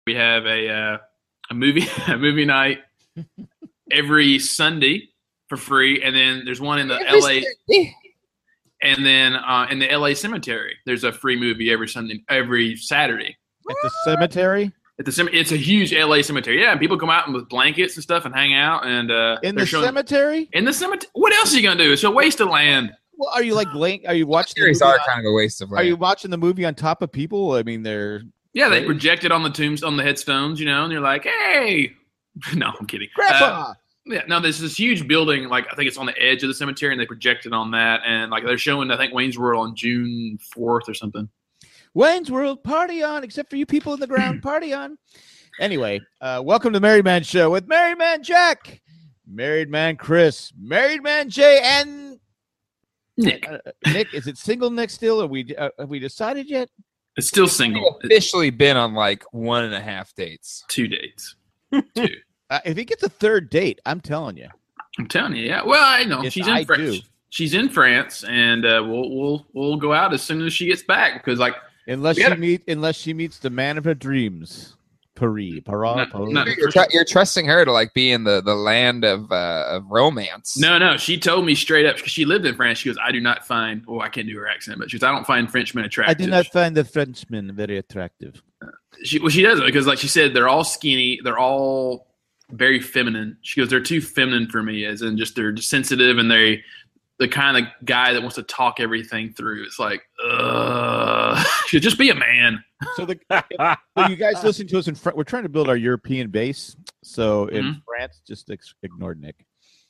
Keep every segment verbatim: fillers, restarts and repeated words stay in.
We have a uh, a movie a movie night every Sunday for free, and then there's one in the L A. And then uh, in the L A cemetery, there's a free movie every Sunday, every Saturday. At the cemetery? At the It's a huge L A cemetery. Yeah, and people come out with blankets and stuff and hang out. And uh, in the showing, cemetery? In the cemetery. What else are you gonna do? It's a waste of land. Well, are you like link? Are you watching? Series are on, kind of a waste of land. Are you watching the movie on top of people? I mean, they're yeah, they project it on the tombs, on the headstones, you know, and you're like, hey, no, I'm kidding, Grandpa. Uh, yeah, no, there's this huge building, like I think it's on the edge of the cemetery, and they projected on that, and like they're showing, I think Wayne's World on June fourth or something. Wayne's World, party on, except for you people in the ground, party on. Anyway, uh, welcome to the Married Man Show with Married Man Jack, Married Man Chris, Married Man Jay, and Nick. Uh, Nick, is it single Nick still? Are we uh, have we decided yet? It's still single. I've officially been on like one and a half dates. Two dates. Two. Uh, if he gets a third date, I'm telling you. I'm telling you, yeah. Well, I know yes, she's in I France. do. She's in France, and uh, we'll we'll we'll go out as soon as she gets back because, like, unless she gotta, meet unless she meets the man of her dreams, Paris, Paris. Paris. Not, You're, tr- you're trusting her to like be in the, the land of uh, of romance. No, no. She told me straight up because she lived in France. She goes, I do not find. Oh, I can't do her accent, but she goes, I don't find Frenchmen attractive. I do not find the Frenchmen very attractive. She well, she doesn't because, like she said, they're all skinny. They're all very feminine. She goes, they're too feminine for me, as in just they're just sensitive and they the kind of guy that wants to talk everything through. It's like, uh, should just be a man. So the so you guys listen to us in front. We're trying to build our European base. So in Mhm. France, just ex- ignore Nick.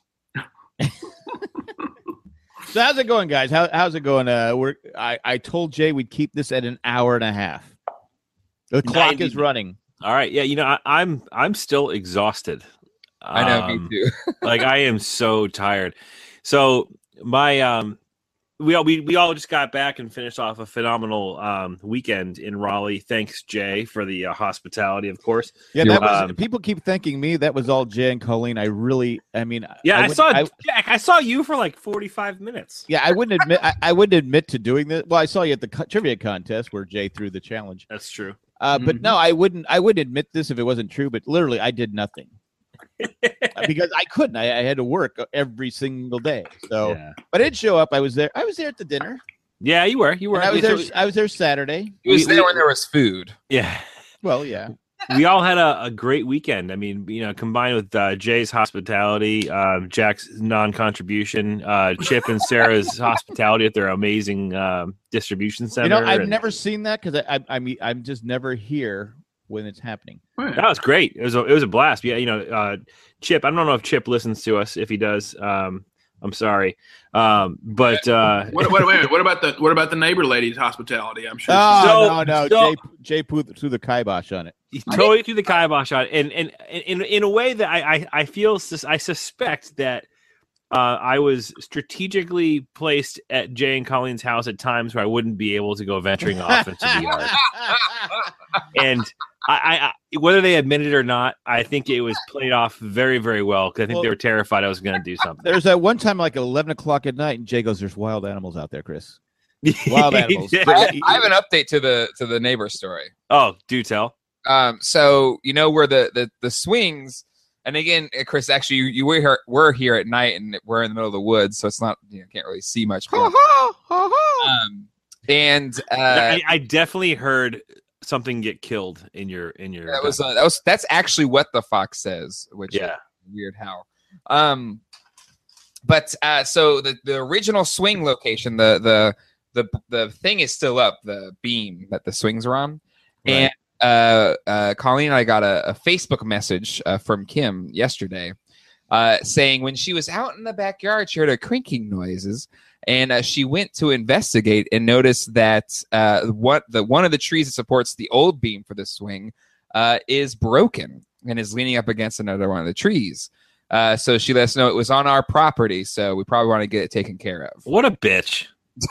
So how's it going, guys? How, how's it going? Uh, we're I, I told Jay we'd keep this at an hour and a half. The clock ninety is running. All right, yeah, you know, I, I'm I'm still exhausted. I know, Um, me too. like I am so tired. So my um, we all we, we all just got back and finished off a phenomenal um weekend in Raleigh. Thanks, Jay, for the uh, hospitality, of course. Yeah, that was. Um, People keep thanking me. That was all Jay and Colleen. I really, I mean, Yeah, I, would- saw I, Jack. I saw you for like forty-five minutes. yeah, I wouldn't admit. I, I wouldn't admit to doing this. Well, I saw you at the co- trivia contest where Jay threw the challenge. That's true. Uh, but Mhm. no, I wouldn't. I wouldn't admit this if it wasn't true. But literally, I did nothing because I couldn't. I, I had to work every single day. So, Yeah, but I did show up. I was there. I was there at the dinner. yeah, you were. You were. And I was there. So- I was there Saturday. He was we- there we- when there was food. yeah. Well, yeah. We all had a, a great weekend. I mean, you know, combined with uh, Jay's hospitality, um, Jack's non-contribution, uh, Chip and Sarah's hospitality at their amazing um, distribution center. You know, I've and- never seen that because I, I, I mean, I'm just never here when it's happening. That was great. It was a, it was a blast. Yeah, you know, uh, Chip. I don't know if Chip listens to us. If he does, um, I'm sorry. Um, but uh, What, what, wait, wait, what about the what about the neighbor lady's hospitality? I'm sure. Oh she's- So- no, no, so- Jay, Jay threw threw the kibosh on it. he totally threw the kibosh on, and and in in a way that I I, I feel sus- I suspect that. Uh, I was strategically placed at Jay and Colleen's house at times where I wouldn't be able to go venturing off into the yard. And I, I, I, whether they admitted it or not, I think it was played off very, very well because I think Well- they were terrified I was going to do something. There's that one time, like eleven o'clock at night, and Jay goes, "There's wild animals out there, Chris. Wild animals." Yeah. I, I have an update to the to the neighbor story. Oh, do tell. Um, so you know where the the, the swings, and again, uh, Chris, actually, you, you were here, were here at night, and we're in the middle of the woods, so it's not you know, can't really see much. More. um, and uh, I, I definitely heard something get killed in your in your. that was uh, that was that's actually what the fox says, which Yeah. is weird how. Um, but uh, so the the original swing location, the the the the thing is still up, the beam that the swings are on, Right. and uh, uh, Colleen and I got a, a Facebook message uh, from Kim yesterday, uh, saying when she was out in the backyard, she heard a crinking noises. And uh, she went to investigate and noticed that uh, what the one of the trees that supports the old beam for the swing uh, is broken and is leaning up against another one of the trees. Uh, so she let us know it was on our property, so we probably want to get it taken care of. What a bitch.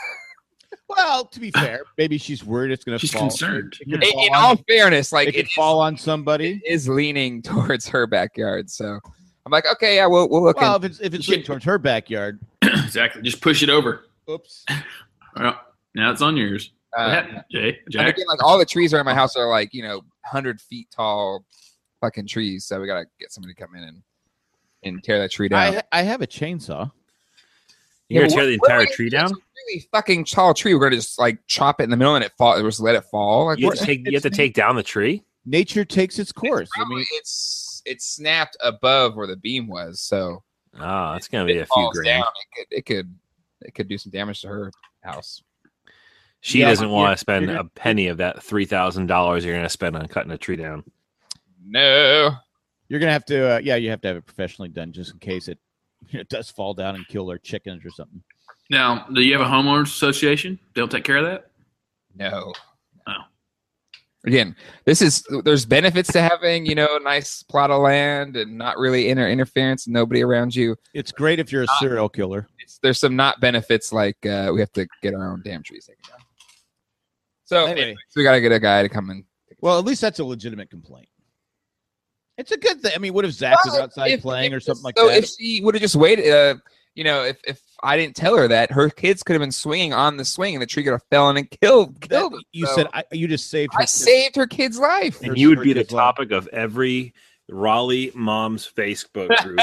Well, to be fair, maybe she's worried it's going to She's fall. concerned. It could In, fall in on- all fairness, like it could it is, fall on somebody. it is leaning towards her backyard. So I'm like, okay, yeah, we'll we'll look. Well, in. if it's if it's You leaning towards her backyard, Exactly. Just push it over. oops. Well, now it's on yours. Uh, What happened, Jay? And Jack? again, like all the trees around my house are like you know hundred feet tall fucking trees. So we gotta get somebody to come in and and tear that tree down. I I have a chainsaw. You're Yeah, gonna tear but the what- entire what- tree it's down? a really fucking tall tree. We're gonna just like chop it in the middle and it fall. Just let it fall. Like, You have what- to take. You have to it's- take down the tree. Nature takes its course. I Probably mean, it's it's snapped above where the beam was, so Oh, that's gonna be it a few falls grand. down. It could, it could it could do some damage to her house. She Yeah, doesn't want you're- to spend you're a penny of that three thousand dollars you're gonna spend on cutting a tree down. No, you're gonna have to. Uh, yeah, you have to have it professionally done just in case it, it does fall down and kill their chickens or something. Now, do you have a homeowners association? They'll take care of that? no. Oh. Again, this is there's benefits to having you know a nice plot of land and not really inter interference, nobody around you. It's great if you're a serial killer. It's, there's some not benefits like uh, we have to get our own damn trees taken down. So, Anyway. anyway, so we got to get a guy to come in. Well, at least that's a legitimate complaint. It's a good thing. I mean, what if Zach was Well, outside if- playing if- or something like so that? if she would have just waited, uh, you know, if, if I didn't tell her that, her kids could have been swinging on the swing and the tree could have fallen and killed That- killed them. you So said I, you just saved. Her I saved her kid's life. Her And you would be spirit the is low. topic of every Raleigh mom's Facebook group.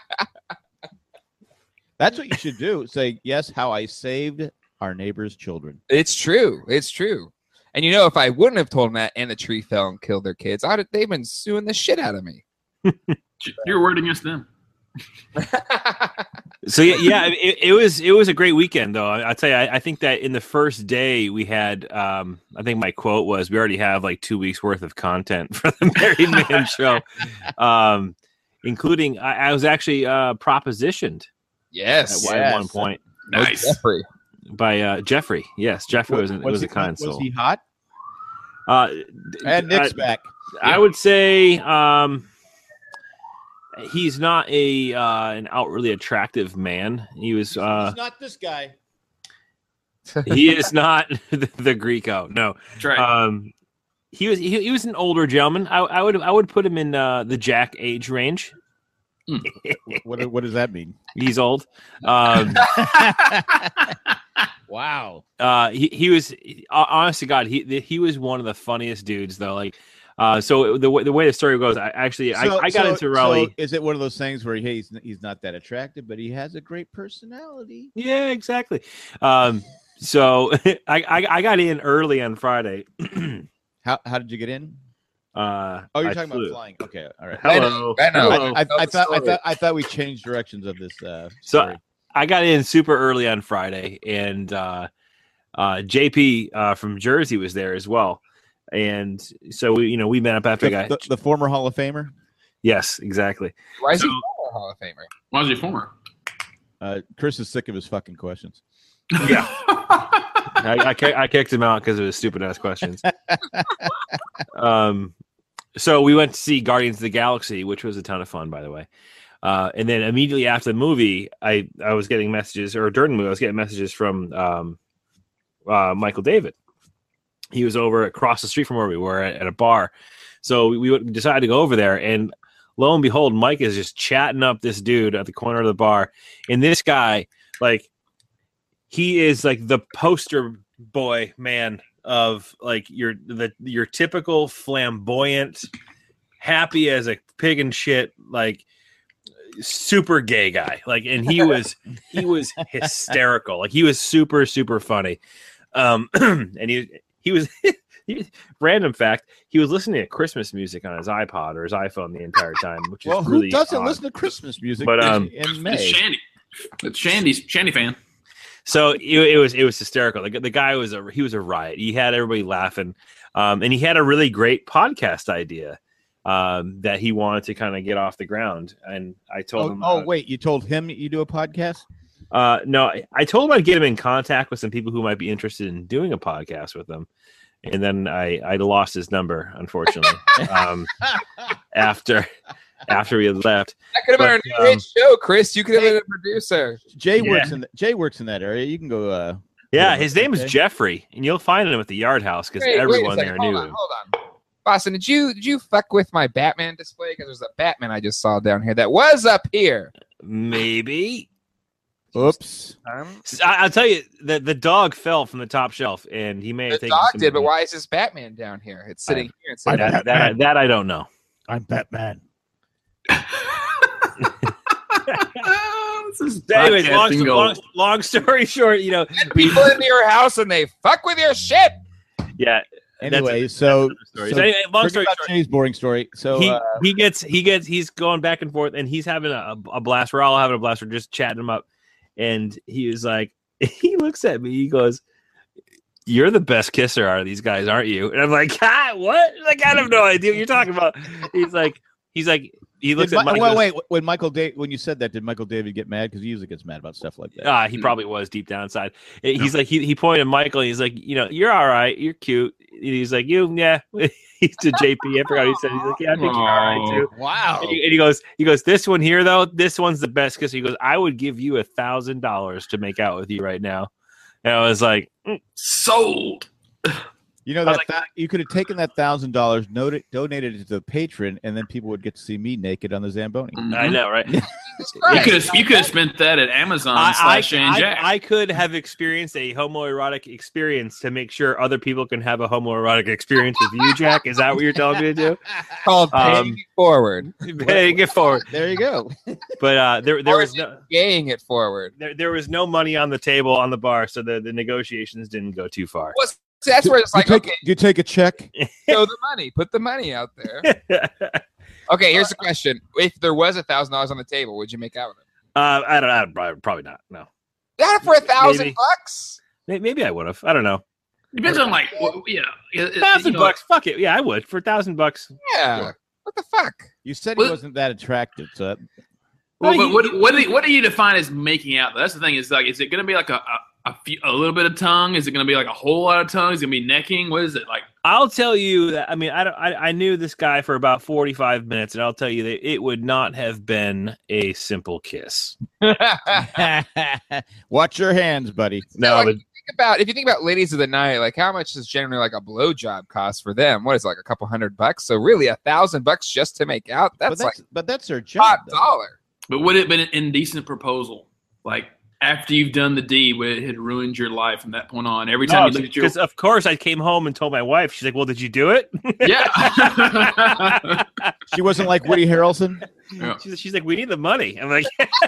That's what you should do. Say yes. How I saved our neighbor's children. It's true. It's true. And you know, if I wouldn't have told them that and the tree fell and killed their kids, I'd have, they've been suing the shit out of me. You're word against them. So yeah, yeah, it, it was it was a great weekend though. I, I tell you, I, I think that in the first day we had, um, I think my quote was, "We already have like two weeks worth of content for the Married Man Show," um, including I, I was actually uh, propositioned Yes. at, one- at one point Nice. Jeffrey. by uh, Jeffrey. Yes, Jeffrey was, was, he, a kind was soul. he hot? Uh, And Nick's I, back. I would say um, he's not a uh, an outwardly attractive man. He was. Uh, He's not this guy. he is not the, the Greco. No. That's right. Um, he was he, he was an older gentleman. I, I would I would put him in uh, the Jack age range. What what does that mean? He's old. Um, Wow. uh, he he was uh, honest to God. He he was one of the funniest dudes though. Like, uh, so the way the way the story goes, I actually I, So- I got so- into Raleigh. so is it one of those things where hey, he's he's not that attractive, but he has a great personality? Yeah, exactly. Um, so I, I I got in early on Friday. How how did you get in? Uh, Oh, you're I talking flew. about flying. Okay, all right. Hello. I know. Hello. I, I, Tell I the thought I story. thought I thought we changed directions of this. Uh, So- story. I got in super early on Friday, and uh, uh, J P uh, from Jersey was there as well. And so we, you know, we met up after the, I got. the, the former Hall of Famer. Yes, exactly. Why is he So- a Hall of Famer? Why was he former? Uh, Chris is sick of his fucking questions. Yeah. I, I, ki- I kicked him out because of his stupid ass questions. um, so we went to see Guardians of the Galaxy, which was a ton of fun, by the way. Uh, and then immediately after the movie, I, I was getting messages, or during the movie, I was getting messages from um, uh, Michael David. He was over across the street from where we were at, at a bar. So we, we decided to go over there, and lo and behold, Mike is just chatting up this dude at the corner of the bar. And this guy, like, he is like the poster boy man of like your the your typical flamboyant, happy as a pig in shit, like super gay guy. Like, and he was he was hysterical. Like, he was super super funny. Um, and he he was. He, random fact: he was listening to Christmas music on his iPod or his iPhone the entire time, which is Well, who really doesn't odd. listen to Christmas music But, in- um, in It's May? Shandy. It's Shandy's Shandy fan. So it, it was it was hysterical. The, the guy was a he was a riot. He had everybody laughing, um, and he had a really great podcast idea um, that he wanted to kind of get off the ground. And I told Oh, him, oh uh, wait, you told him you do a podcast? uh, no, I- I told him I'd get him in contact with some people who might be interested in doing a podcast with them. And then I I lost his number, unfortunately, um, after after we had left. That could have been But, our new um, hit show, Chris. You could have been a producer. Jay Yeah. works in the, Jay works in that area. You can go. Uh, Yeah, Yeah, his name is okay. Jeffrey, and you'll find him at the Yard House because Wait, wait a everyone second. there hold knew on, him. Hold on, Boston. Did you did you fuck with my Batman display? Because there's a Batman I just saw down here that was up here. Maybe. Oops. Um, I, I'll tell you, the the dog fell from the top shelf, and he may have the taken dog some did, but money. why is this Batman down here? It's sitting I- here. Instead I- of That, that, I, that I don't know. I'm Batman. This is Anyways, long, podcasting long, gold. long story short, you know, Get we, people into your house and they fuck with your shit. yeah. that's Anyway, a- so, that's another story. so So anyway, long forget story about short, Jay's boring story. So he uh, he gets he gets he's going back and forth, and he's having a, a blast. We're all having a blast. We're just chatting him up, and he was like, he looks at me, he goes, "You're the best kisser out of these guys, aren't you?" And I'm like, "Ah, what?" Like, I have no idea what you're talking about. He's like, he's like, he looks did at Mi- Mike. well, goes, wait. When Michael da- when you said that, did Michael David get mad? Because he usually gets mad about stuff like that. Ah, he probably was deep down inside. He's like, he, he pointed at Michael. And he's like, you know, you're all right. You're cute. And he's like, you, yeah. He's to J P. I forgot what he said. He's like, yeah, I think you're all right too. Wow. And he, and he goes, he goes, this one here though, this one's the best because he goes, I would give you a thousand dollars to make out with you right now. And I was like, mm. Sold. You know I was that like- thou- you could have taken that thousand dollars, donated it to the patron, and then people would get to see me naked on the Zamboni. I know, right? You could have you could have spent that at Amazon I, I, slash Shane I, Jack. I could have experienced a homoerotic experience to make sure other people can have a homoerotic experience with you, Jack. Is that what you're telling me to do? Called Um, paying it forward. Paying it forward. There you go. But uh, there, there Or was is no. Paying it forward. There, there was no money on the table on the bar, so the, the negotiations didn't go too far. Well, see, that's where it's like, you take, okay, you take a check. show the money. Put the money out there. Okay, here's the question. If there was a thousand dollars on the table, would you make out with him? uh, I don't know. Probably, probably not. No. Got it for a thousand Maybe. bucks? May- Maybe I would have. I don't know. Depends on like what- you know. it- it- Thousand you know, bucks. Fuck it. Yeah, I would for a thousand bucks. Yeah. Sure. What the fuck? You said he Well- wasn't that attractive, so that, Well, No, but you- what what do you, what do you define as making out? That's the thing. Is like, is it going to be like a a, a, few, a little bit of tongue? Is it going to be like a whole lot of tongue? Is it going to be necking? What is it like? I'll tell you that. I mean, I don't. I, I knew this guy for about forty-five minutes, and I'll tell you that it would not have been a simple kiss. watch your hands, buddy. No, like, but think about if you think about ladies of the night, like how much does generally like a blowjob cost for them? What is it, like a couple hundred bucks? So really, a thousand bucks just to make out? But That's, that's like but that's their job. top though. dollar. But would it have been an indecent proposal? Like after you've done the deed, where it had ruined your life from that point on. Every time you look at your because of course I came home and told my wife. She's like, "Well, did you do it?" yeah. She wasn't like Woody Harrelson. Yeah. she's, she's like, "We need the money." I'm like,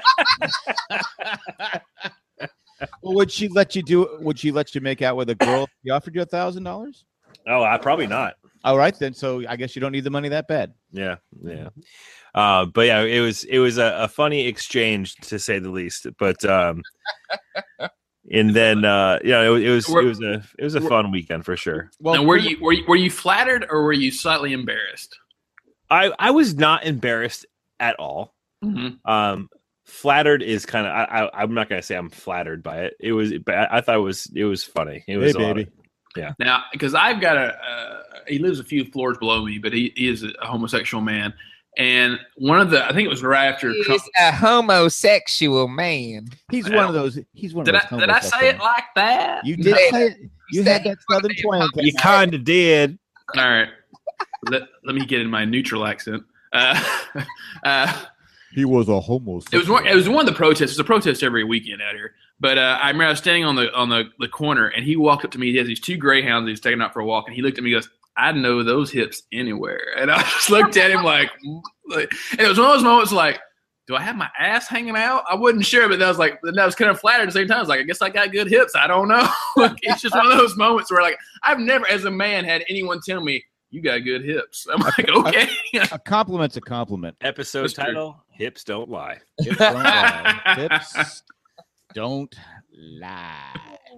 Well, would she let you do? Would she let you make out with a girl? If she offered you a thousand dollars. "Oh, I probably not." All right, then. So I guess you don't need the money that bad. Yeah, yeah. Uh, but yeah, it was it was a, a funny exchange to say the least. But um, and then uh, yeah, it, it was it was a it was a fun weekend for sure. Well, Now, were you were you, were you flattered or were you slightly embarrassed? I I was not embarrassed at all. Mm-hmm. Um, flattered is kind of I, I I'm not gonna say I'm flattered by it. It was, but I, I thought it was it was funny. It was Hey, a lot baby. of- Now, because I've got a, uh, he lives a few floors below me, but he, he is a homosexual man. And one of the, I think it was right after Trump. He's a homosexual man. He's I one of those. He's one Did of I those. did I say it homosexual- like that? You did Say say it. You said had that you southern wanted twang. You kind of did. All right. Let, let me get in my neutral accent. Uh, uh, He was a homosexual. it was one. It was one of the protests. It's a protest every weekend out here. But uh, I remember I was standing on the on the, the corner, and he walked up to me. He has these two greyhounds. He was taking out for a walk, and he looked at me. and goes, "I'd know those hips anywhere." And I just looked at him like, like, and it was one of those moments like, do I have my ass hanging out? I wasn't sure, but that was like, that was kind of flattered at the same time. I was like, I guess I got good hips. I don't know. Like, it's just one of those moments where like I've never, as a man, had anyone tell me you got good hips. I'm like, okay. A compliment's a compliment. Episode That's true. title: Hips Don't Lie. Hips don't lie. Hips don't lie.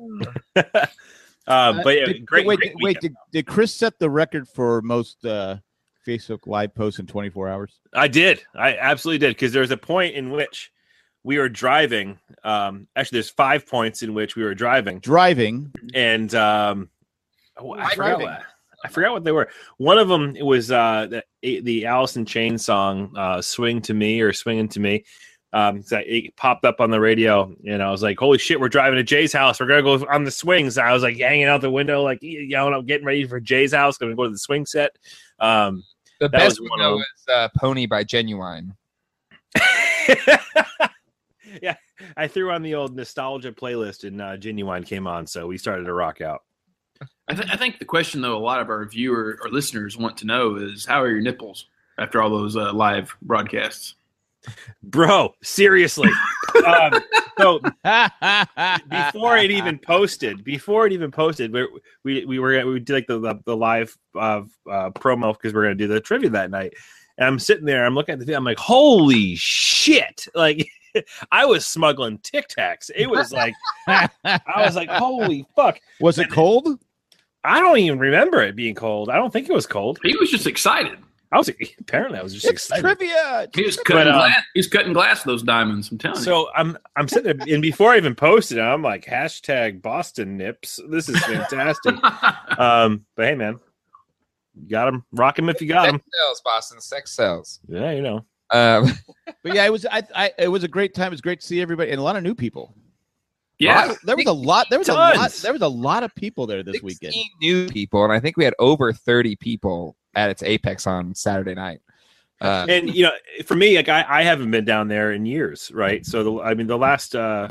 Um, but yeah, did, great. Wait, great did, wait weekend. did, did Chris set the record for most uh, Facebook Live posts in twenty-four hours? I did. I absolutely did because there was a point in which we were driving. Um, actually, there's five points in which we were driving, Driving. and um, oh, I Why forgot. driving? What, I forgot what they were. One of them was uh, the the Alice in Chains song, uh, "Swing to Me" or "Swinging to Me." Um, so it popped up on the radio, and I was like, "Holy shit, we're driving to Jay's house. We're gonna go on the swings." I was like hanging out the window, like yelling, "I'm getting ready for Jay's house. Gonna go to the swing set." Um, The That best was one one of though is uh, "Pony" by Genuine. yeah, I threw on the old nostalgia playlist, and uh, Genuine came on, so we started to rock out. I, th- I think the question, though, a lot of our viewer or listeners want to know is, how are your nipples after all those uh, live broadcasts? Bro, seriously. um, so before it even posted, before it even posted, we we we were we did like the the, the live uh, uh, promo because we're gonna do the trivia that night. And I'm sitting there, I'm looking at the video, I'm like, holy shit! Like, I was smuggling Tic Tacs. It was like, I was like, holy fuck! Was it cold? I don't even remember it being cold. I don't think it was cold. He was just excited. I was apparently I was just It's excited. trivia. He was cutting But, um, glass. He was cutting glass with those diamonds. I'm telling you. So I'm I'm sitting there, and before I even posted it, I'm like, hashtag Boston Nips. This is fantastic. um, but hey, man, got him. Rock him if you got Sex him. sells, Boston. Sex sells. Yeah, you know. Um, But yeah, it was. I, I. It was a great time. It was great to see everybody and a lot of new people. yeah. Lot- there was a lot. There was a Tons. lot. There was a lot of people there this sixteen weekend. new people, and I think we had over thirty people at its apex on Saturday night. Uh, And you know, for me, like I, I haven't been down there in years, right? So the, I mean, the last uh,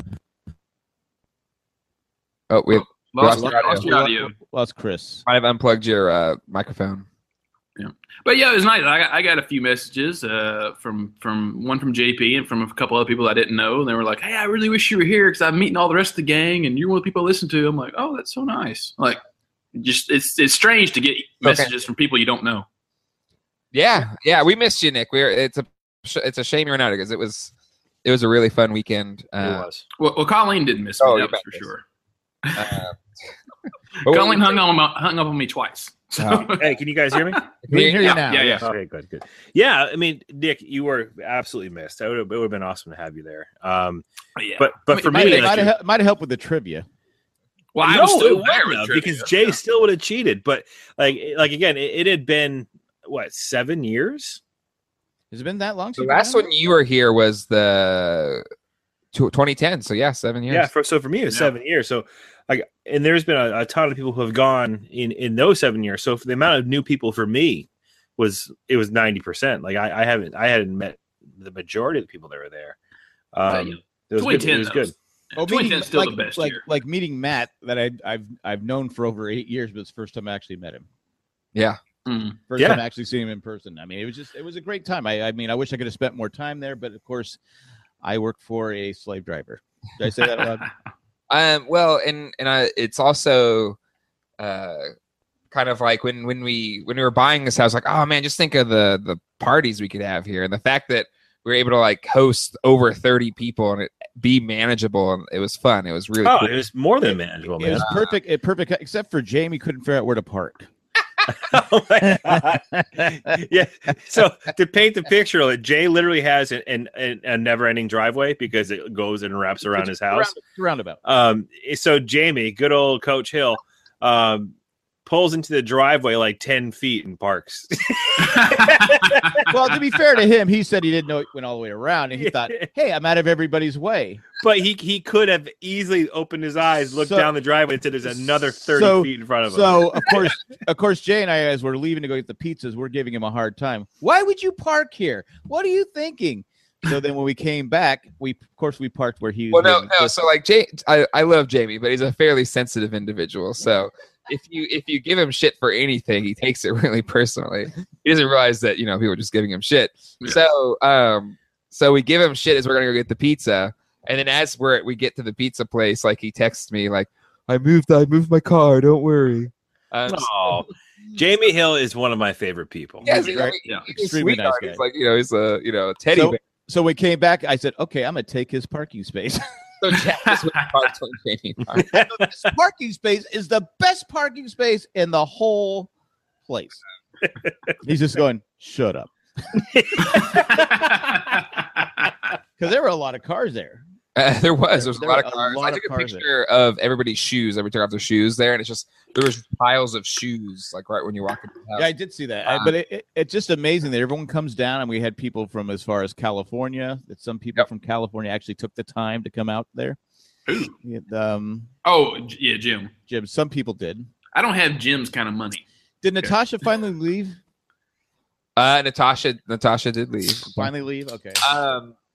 oh, we have, Lost, Lost lost, audio. your audio. Well, it's Chris. might have unplugged your uh, microphone. But yeah, it was nice. I got, I got a few messages uh, from from one from J P and from a couple other people I didn't know. And they were like, "Hey, I really wish you were here because I'm meeting all the rest of the gang, and you're one of the people I listen to." I'm like, "Oh, that's so nice." Like, just it's it's strange to get messages from people you don't know. Yeah, yeah, we missed you, Nick. We're it's a it's a shame you're not because it was it was a really fun weekend. it Uh, was. Well, well Colleen didn't miss me. Oh, that you was bet for this. sure. uh, but Colleen we- hung on hung up on me twice. So, Oh. Hey, can you guys hear me? We can hear you yeah, now. yeah, yeah. Okay, good, good. Yeah, I mean, Nick, you were absolutely missed. It would have, it would have been awesome to have you there. Um, yeah. but but I for mean, me, Might, like, might, have, might have helped with the trivia. well, I no, was still it there wouldn't with have, trivia, because Jay yeah. still would have cheated. But like like again, it, it had been what seven years. Has it been that long? the since last you've one you were here was the tw- twenty ten. So yeah, seven years. Yeah, for, so for me, it was Yeah. seven years. So like, and there's been a, a ton of people who have gone in in those seven years. So for the amount of new people for me was it was ninety percent. Like I, I haven't I hadn't met the majority of the people that were there. Um, Yeah, it was good. twenty ten It was though. good. Oh, twenty ten meeting, is still like, the best like, year. like meeting Matt that I, I've I've known for over eight years, but it's the first time I actually met him. Yeah. Mm. First Yeah. time actually seeing him in person. I mean, it was just it was a great time. I, I mean, I wish I could have spent more time there, but of course, I work for a slave driver. Did I say that out loud? Um, well, and and I, it's also uh, kind of like when when we when we were buying this house, like, oh man, just think of the the parties we could have here, and the fact that we were able to like host over thirty people and it be manageable, and it was fun. It was really Oh, cool. it was more than manageable, It man. was perfect. It perfect, except for Jamie couldn't figure out where to park. Oh my God. Yeah. So to paint the picture, like, Jay literally has an, an, an, a never-ending driveway because it goes and wraps around his house. Round- roundabout. Um, so Jamie, good old Coach Hill, um, pulls into the driveway like ten feet and parks. Well, to be fair to him, he said he didn't know it went all the way around, and he thought, "Hey, I'm out of everybody's way." But he he could have easily opened his eyes, looked So- down the driveway, and said there's another thirty so- feet in front of him. So of course, of course, Jay and I, as we're leaving to go get the pizzas, we're giving him a hard time. Why would you park here? What are you thinking? So then, when we came back, we of course we parked where he. Well, was no, living. no. So like, Jay, I, I love Jamie, but he's a fairly sensitive individual. So if you if you give him shit for anything, he takes it really personally. He doesn't realize that you know people are just giving him shit. Yeah. So um, so we give him shit as we're gonna go get the pizza, and then as we're we get to the pizza place, like he texts me like, I moved I moved my car. Don't worry. Um, no. Jamie Hill is one of my favorite people. Yeah, He's he's, great. Yeah. he's a Extremely nice sweetheart. guy. He's like you know he's a you know a teddy So- bear. So we came back. I said, "Okay, I'm gonna take his parking space." So Jack is with parts when Jamie parks. This parking space is the best parking space in the whole place. He's just going, "Shut up," because there were a lot of cars there. Uh, there was. There was a There lot were of a cars. lot I of took a cars picture of everybody's shoes. Everybody took off their shoes there, and it's just there was piles of shoes, like right when you walk into the house. Yeah, I did see that. I- but it, it, it's just amazing that everyone comes down, and we had people from as far as California. That some people Yep. from California actually took the time to come out there. Who? We had, um, Oh, J- yeah, Jim. Jim, some people did. I don't have Jim's kind of money. Did Natasha finally leave? Uh, Natasha, Natasha did leave. Finally leave? Okay. Um,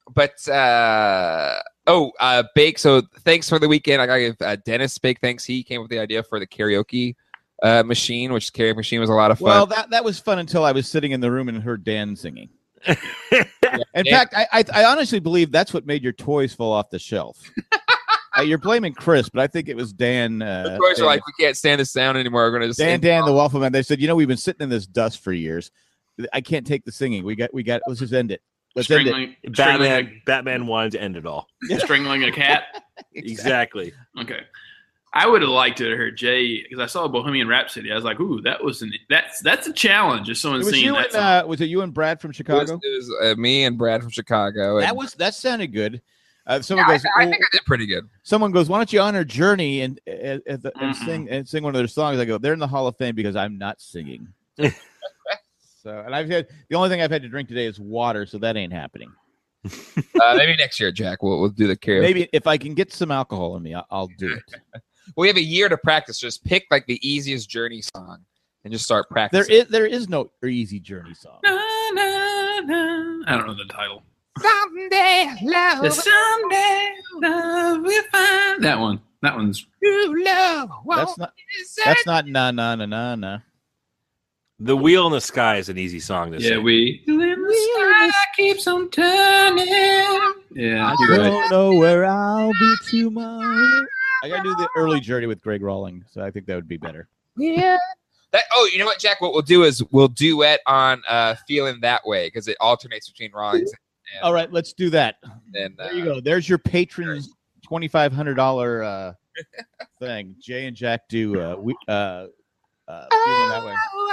but uh, oh, uh, Bake. So thanks for the weekend. I gotta give uh, Dennis big thanks. He came up with the idea for the karaoke uh, machine, which karaoke machine was a lot of fun. Well, that that was fun until I was sitting in the room and heard Dan singing. In Yeah. fact, I, I I honestly believe that's what made your toys fall off the shelf. uh, you're blaming Chris, but I think it was Dan. Uh, the boys Dan, are like, we can't stand this sound anymore. We're gonna just Dan, sing. Dan, the Waffle Man. They said, you know, we've been sitting in this dust for years. I can't take the singing. We got, we got. Let's just end it. Let's end it. Strangling, Batman. strangling, Batman wanted to end it all. a, strangling a cat. Exactly. Okay. I would have liked to have heard Jay because I saw Bohemian Rhapsody. I was like, "Ooh, that was an that's that's a challenge." If It someone's was seen you that, and song. uh, was it you and Brad from It was, Chicago? it was uh, me and Brad from Chicago. And That was that sounded good. Uh, someone Yeah, goes, I, I "Oh," think I did pretty good. someone goes, "Why don't you honor Journey and and, and, and Mm-mm. sing and sing one of their songs?" I go, "They're in the Hall of Fame because I'm not singing." So, and I've had the only thing I've had to drink today is water, so that ain't happening. Uh, maybe next year, Jack. We'll we'll do the karaoke. Maybe if I can get some alcohol in me, I'll, I'll do it. We have a year to practice. Just pick like the easiest Journey song and just start There practicing. is there is no easy Journey song. Na, na, na. I don't know the title. Someday, love, The someday love we find. That one. That one's. true love. That's not that's not na na na na na. The Wheel in the Sky is an easy song to Yeah, sing. we. The sky keeps on turning. Yeah, I you're don't right. know where I'll be tomorrow. I gotta do the early Journey with Greg Rawling, so I think that would be better. Yeah. That, oh, you know what, Jack? What we'll do is we'll duet on uh, "Feeling That Way" because it alternates between Rawlings and. All right, let's do that. and uh, There you go. There's your patron's twenty-five hundred dollar uh, thing. Jay and Jack do uh, we, uh, uh, feeling that way.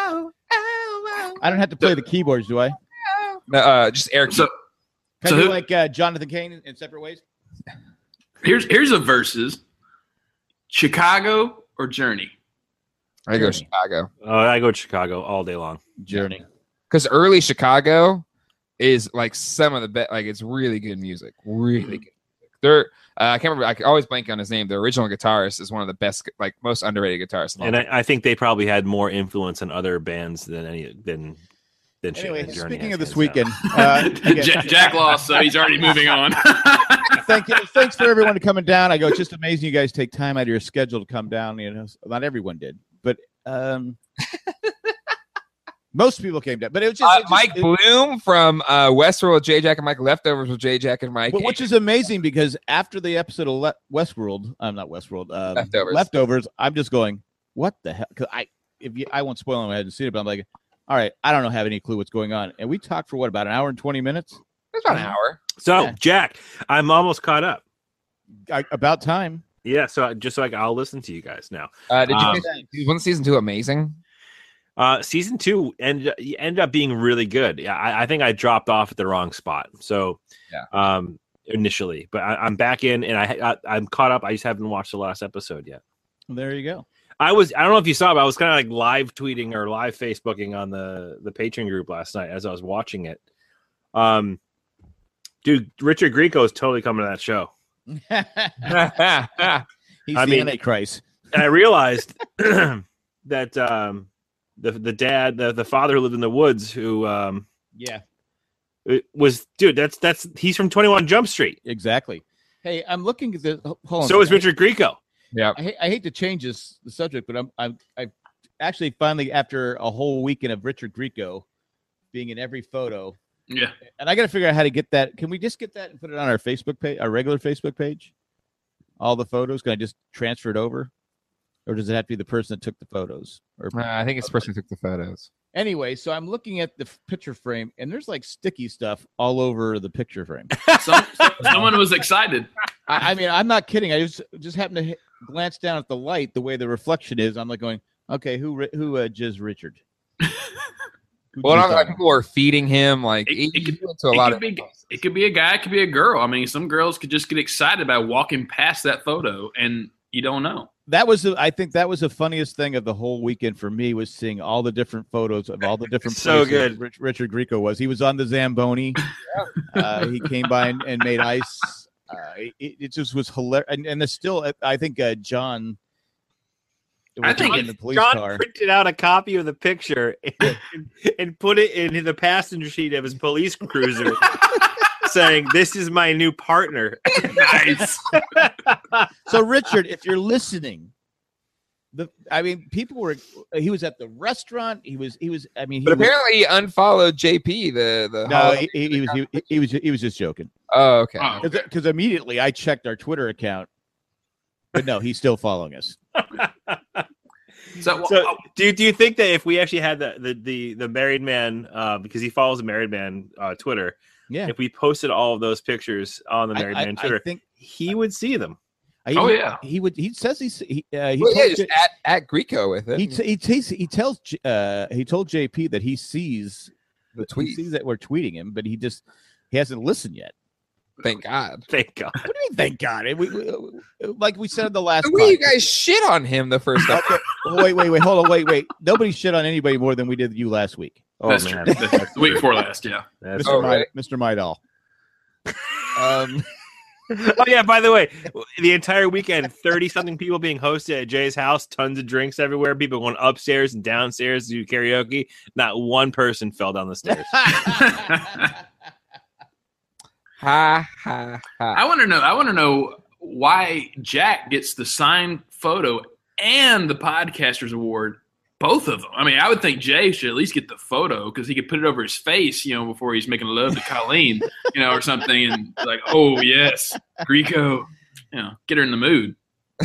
I don't have to play the keyboards, do I? No, uh, just Eric. So Can So I do who- like uh, Jonathan Cain in separate ways? here's here's a versus. Chicago or Journey? I go Journey. Chicago Oh, I go to Chicago all day long. Journey. because early Chicago is like some of the best. Like it's really good music. Really good. Music. They're uh, I can't remember. I can always blank on his name. The original guitarist is one of the best, like most underrated guitarists. of all And time. I, I think they probably had more influence on other bands than any than than Anyway, than Journey speaking has, of this hands weekend, down. uh, again, Jack, Jack lost, so he's already moving on. thank you. Thanks for everyone coming down. I go, it's just amazing you guys take time out of your schedule to come down. You know, not everyone did, but um, most people came down. But it was just, Uh, it just- Mike it- Bloom from uh, Westworld, J Jack and Mike. Leftovers with J Jack and Mike. Well, which is amazing because after the episode of Le- Westworld, I'm not Westworld, um, Leftovers. Leftovers, I'm just going, what the hell? Because I, if you, I won't spoil them, I hadn't seen it, but I'm like, all right, I don't know, have any clue what's going on. And we talked for what, about an hour and twenty minutes? It's about an hour. So, Yeah. Jack, I'm almost caught up. I, about time. Yeah, so just so I, I'll listen to you guys now. Uh, did you Um, guys, wasn't season two amazing? Uh, season two ended ended up being really good. Yeah, I, I think I dropped off at the wrong spot. So, Yeah. um, initially, but I, I'm back in and I, I I'm caught up. I just haven't watched the last episode yet. There you go. I was I don't know if you saw, but I was kind of like live tweeting or live Facebooking on the the Patreon group last night as I was watching it. Um, dude, Richard Grieco is totally coming to that show. He's I the mean- Antichrist. And I realized that um, the the dad, the, the father who lived in the woods, who um, Yeah, it was dude. That's that's he's from twenty-one Jump Street. exactly. Hey, I'm looking at the. Hold on. So is I- Richard Grieco. Yeah. I hate, I hate to change this the subject, but I'm I'm I actually finally after a whole weekend of Richard Grieco being in every photo, Yeah. and I got to figure out how to get that. Can we just get that and put it on our Facebook page, our regular Facebook page? All the photos. Can I just transfer it over, or does it have to be the person that took the photos? Or Uh, I think it's the person who took the photos. anyway, so I'm looking at the f- picture frame, and there's like sticky stuff all over the picture frame. Some, someone was excited. I, I mean, I'm not kidding. I just just happened to hit, glance down at the light, the way the reflection is. I'm like going, okay, who ri- who uh, jizzed Richard? Who Well, jizzed not, like on him? people were feeding him. Like It- he, it could- he went to a It lot could, of. be, it could be a guy, it could be a girl. I mean, some girls could just get excited by walking past that photo, and you don't know. That was, the, I think, that was the funniest thing of the whole weekend for me was seeing all the different photos of all the different So places good. Rich, Richard Grieco was. He was on the Zamboni. uh, he came by and, and made ice. Uh, it, it just was hilarious, and, and there's still, I think, uh, John. I was think in the police John car. printed out a copy of the picture and, and put it in the passenger seat of his police cruiser, saying, "This is my new partner." Nice. So, Richard, if you're listening, the I mean, people were. He was at the restaurant. He was. He was. I mean, he But was, apparently he unfollowed J P. The the no, holiday- he, he was. He, he was. He was just joking. Oh, okay. Oh. Because immediately I checked our Twitter account, but no, he's still following us. So, So, do you, do you think that if we actually had the the the, the married man, uh, because he follows the married man uh, Twitter, Yeah, if we posted all of those pictures on the I, married I, man I Twitter, think. he would see them. He, Oh, yeah. he would. He says he's. He, uh, he Well, yeah, told just J- at, at Greco with it. he, t- he, t- he tells J- uh, he told J P that he sees the he tweet. sees that we're tweeting him, but he just he hasn't listened yet. Thank God. Thank God. What do you mean? Thank God! We, we, like we said in the last. The way you podcast- guys shit on him the first time. Okay, well, wait, wait, wait, hold on, wait, wait. Nobody shit on anybody more than we did you last week, Oh that's man, true. That's the week before last, yeah. That's Mister Oh, Mi- really? Mister Midal. Um, Oh yeah, by the way, the entire weekend, thirty something people being hosted at Jay's house, tons of drinks everywhere, people going upstairs and downstairs to do karaoke. Not one person fell down the stairs. Ha ha ha. I want to know. I want to know why Jack gets the signed photo and the Podcasters Award, both of them. I mean, I would think Jay should at least get the photo because he could put it over his face, you know, before he's making love to Colleen, you know, or something, and like, oh yes, Greco, you know, get her in the mood.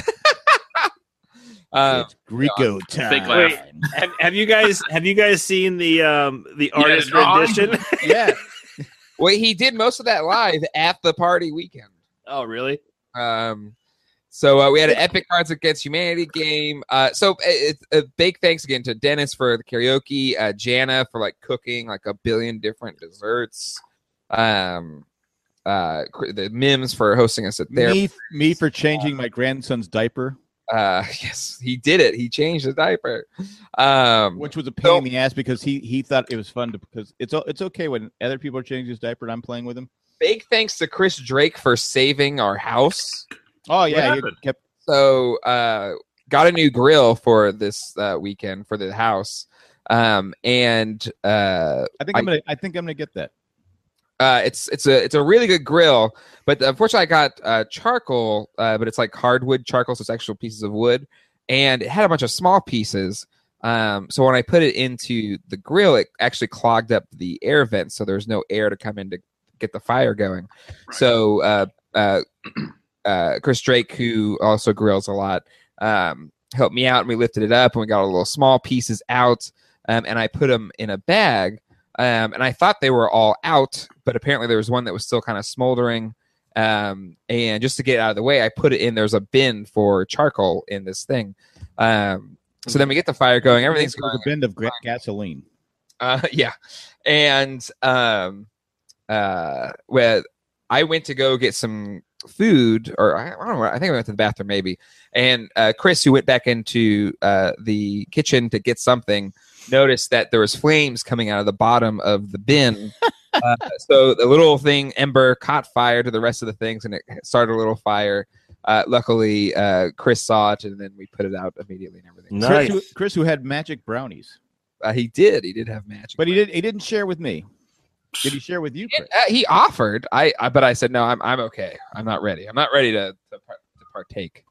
Um, it's Greco time. Fake laugh. have, have you guys have you guys seen the um the Yeah, artist the drawing. rendition? Yeah, well, he did most of that live at the party weekend. Oh really? Um, so uh, we had an Epic Cards Against Humanity game. Uh, so it's a big thanks again to Dennis for the karaoke, uh, Jana for like cooking like a billion different desserts, um, uh, the Mims for hosting us at their. me, me for changing my grandson's diaper, Uh, yes, he did it. He changed the diaper. Um, which was a pain So- in the ass because he he thought it was fun to because it's o- it's okay when other people are changing his diaper and I'm playing with him. big thanks to Chris Drake for saving our house. Oh yeah, he happened? kept So uh got a new grill for this uh weekend for the house. Um and uh I think I'm gonna I think I'm gonna get that. uh it's it's a it's a really good grill, but unfortunately I got uh charcoal, uh but it's like hardwood charcoal, so it's actual pieces of wood, and it had a bunch of small pieces. Um so when I put it into the grill, it actually clogged up the air vents, so there's no air to come in to get the fire going. Right. So uh uh uh Chris Drake, who also grills a lot, um helped me out, and we lifted it up and we got all the little small pieces out, um and I put them in a bag, um and I thought they were all out, but apparently there was one that was still kind of smoldering, um and just to get it out of the way, I put it in, there's a bin for charcoal in this thing, um so then we get the fire going, everything's It was going a bin of gra- gasoline. uh, yeah, and um, uh, well, I went to go get some food, or I, I don't know. I think I went to the bathroom maybe. And uh, Chris, who went back into uh, the kitchen to get something, noticed that there was flames coming out of the bottom of the bin. uh, so the little thing ember caught fire to the rest of the things, and it started a little fire. Uh, luckily, uh, Chris saw it, and then we put it out immediately and everything. Nice. Chris, who, Chris, who had magic brownies, Uh, he did. He did have magic, but he did he didn't share with me. Did he share with you, Chris? Uh, he offered. I, I, but I said no. I'm, I'm okay. I'm not ready. I'm not ready to to, par- to partake.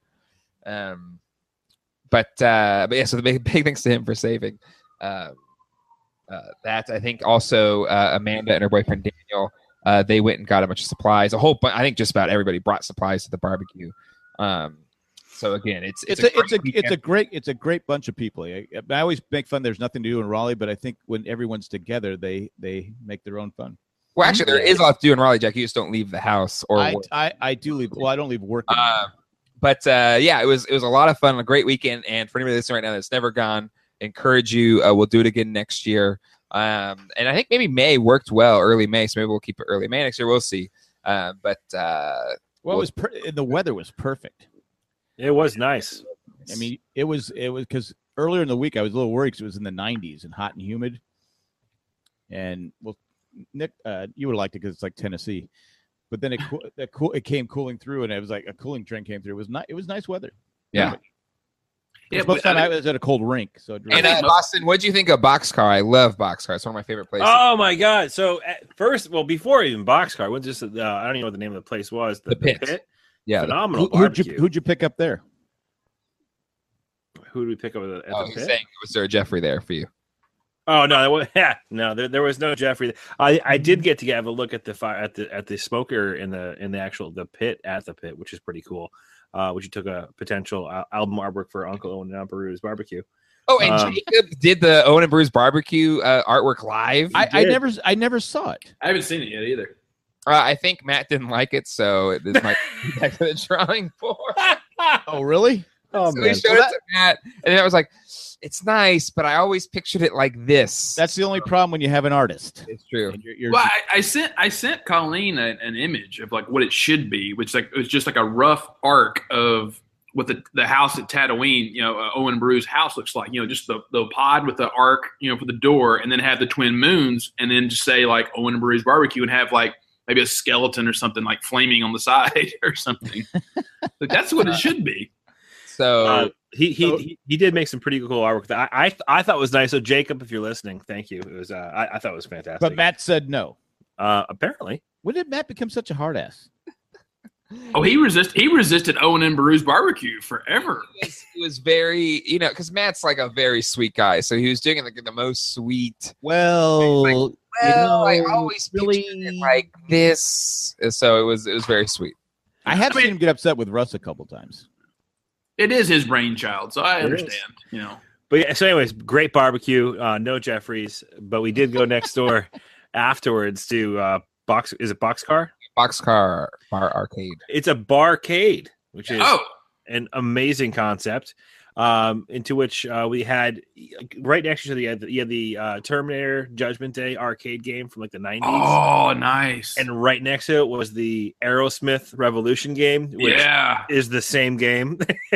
Um, but uh, but yeah. So the big big thanks to him for saving. Um, uh, that I think also uh, Amanda and her boyfriend Daniel. Uh, they went and got a bunch of supplies. A whole bunch. I think just about everybody brought supplies to the barbecue. Um, so again, it's It's, it's, a, it's a great it's a weekend. great it's a great bunch of people. I, I always make fun. There's nothing to do in Raleigh, but I think when everyone's together, they they make their own fun. well. Actually, there is a lot to do in Raleigh, Jack. You just don't leave the house or I, work. I I do leave. Well, I don't leave work. Uh, but uh, yeah, it was it was a lot of fun, a great weekend. And for anybody listening right now that's never gone, encourage you. Uh, we'll do it again next year. Um, and I think maybe May worked well, early May, so maybe we'll keep it early May next year. We'll see. Uh, but uh, well, it was per- the weather was perfect. It was nice. I mean, it was it was because earlier in the week I was a little worried because it was in the nineties and hot and humid. And well, Nick, uh, you would have liked it because it's like Tennessee, but then it cool, it cool it came cooling through, and it was like a cooling trend came through. It was not. It was nice weather. Yeah. Yeah, Most of but the time I I was at a cold rink. So And think uh, most- Boston, what do you think of Boxcar? I love Boxcar. It's one of my favorite places. Oh my god! So at first, well, before even Boxcar, it was just uh, I don't even know what the name of the place was. The, The Pit. yeah. the- phenomenal Who, who'd you barbecue. who'd you pick up there? Who did we pick up at the, at oh, the he's pit? saying was there a Jeffrey there for you? Oh no, there was, yeah, no, there, there was no Jeffrey. I, I did get to have a look at the fire at the at the smoker in the in the actual the pit at the pit, which is pretty cool. Uh, which you took a potential al- album artwork for Uncle Owen and Aunt Beru's barbecue. Oh, and Um, Jacob did the Owen and Bruce barbecue uh, artwork live. I, I did. never I never saw it. I haven't seen it yet either. Uh, I think Matt didn't like it, so this might be back to the drawing board. Oh, really? Oh So he showed it to Matt, and then I was like, "It's nice, but I always pictured it like this." That's the only problem when you have an artist. it's true. And you're, you're, Well, I, I sent I sent Colleen a, an image of like what it should be, which like it was just like a rough arc of what the, the house at Tatooine, you know, uh, Owen Bru's house looks like. You know, just the, the pod with the arc, you know, for the door, and then have the twin moons, and then just say like Owen and Bru's barbecue, and have like maybe a skeleton or something like flaming on the side or something. Like that's what it should be. So Uh, he, he So- he he did make some pretty cool artwork that I, I I thought was nice. So Jacob, if you're listening, thank you. It was uh, I, I thought it was fantastic. but Matt said no. uh, apparently, When did Matt become such a hard ass? Oh, he resist he resisted Owen and Bru's barbecue forever. it was, it was very, you know, because Matt's like a very sweet guy, so he was doing it like the most sweet. Well, Well, I always really, pictured it like this, so it was it was very sweet. I have I mean- seen him get upset with Russ a couple times. It is his brainchild, so I It is. understand. You know, but yeah. So, anyways, great barbecue. Uh, no Jeffries, but we did go next door afterwards to uh, box. Is it Boxcar? Boxcar Bar Arcade. It's a barcade, which is oh, an amazing concept. Um, into which uh, we had right next to the you had the, you had the uh, Terminator Judgment Day arcade game from like the nineties, oh, nice. and right next to it was the Aerosmith Revolution game, which yeah. is the same game.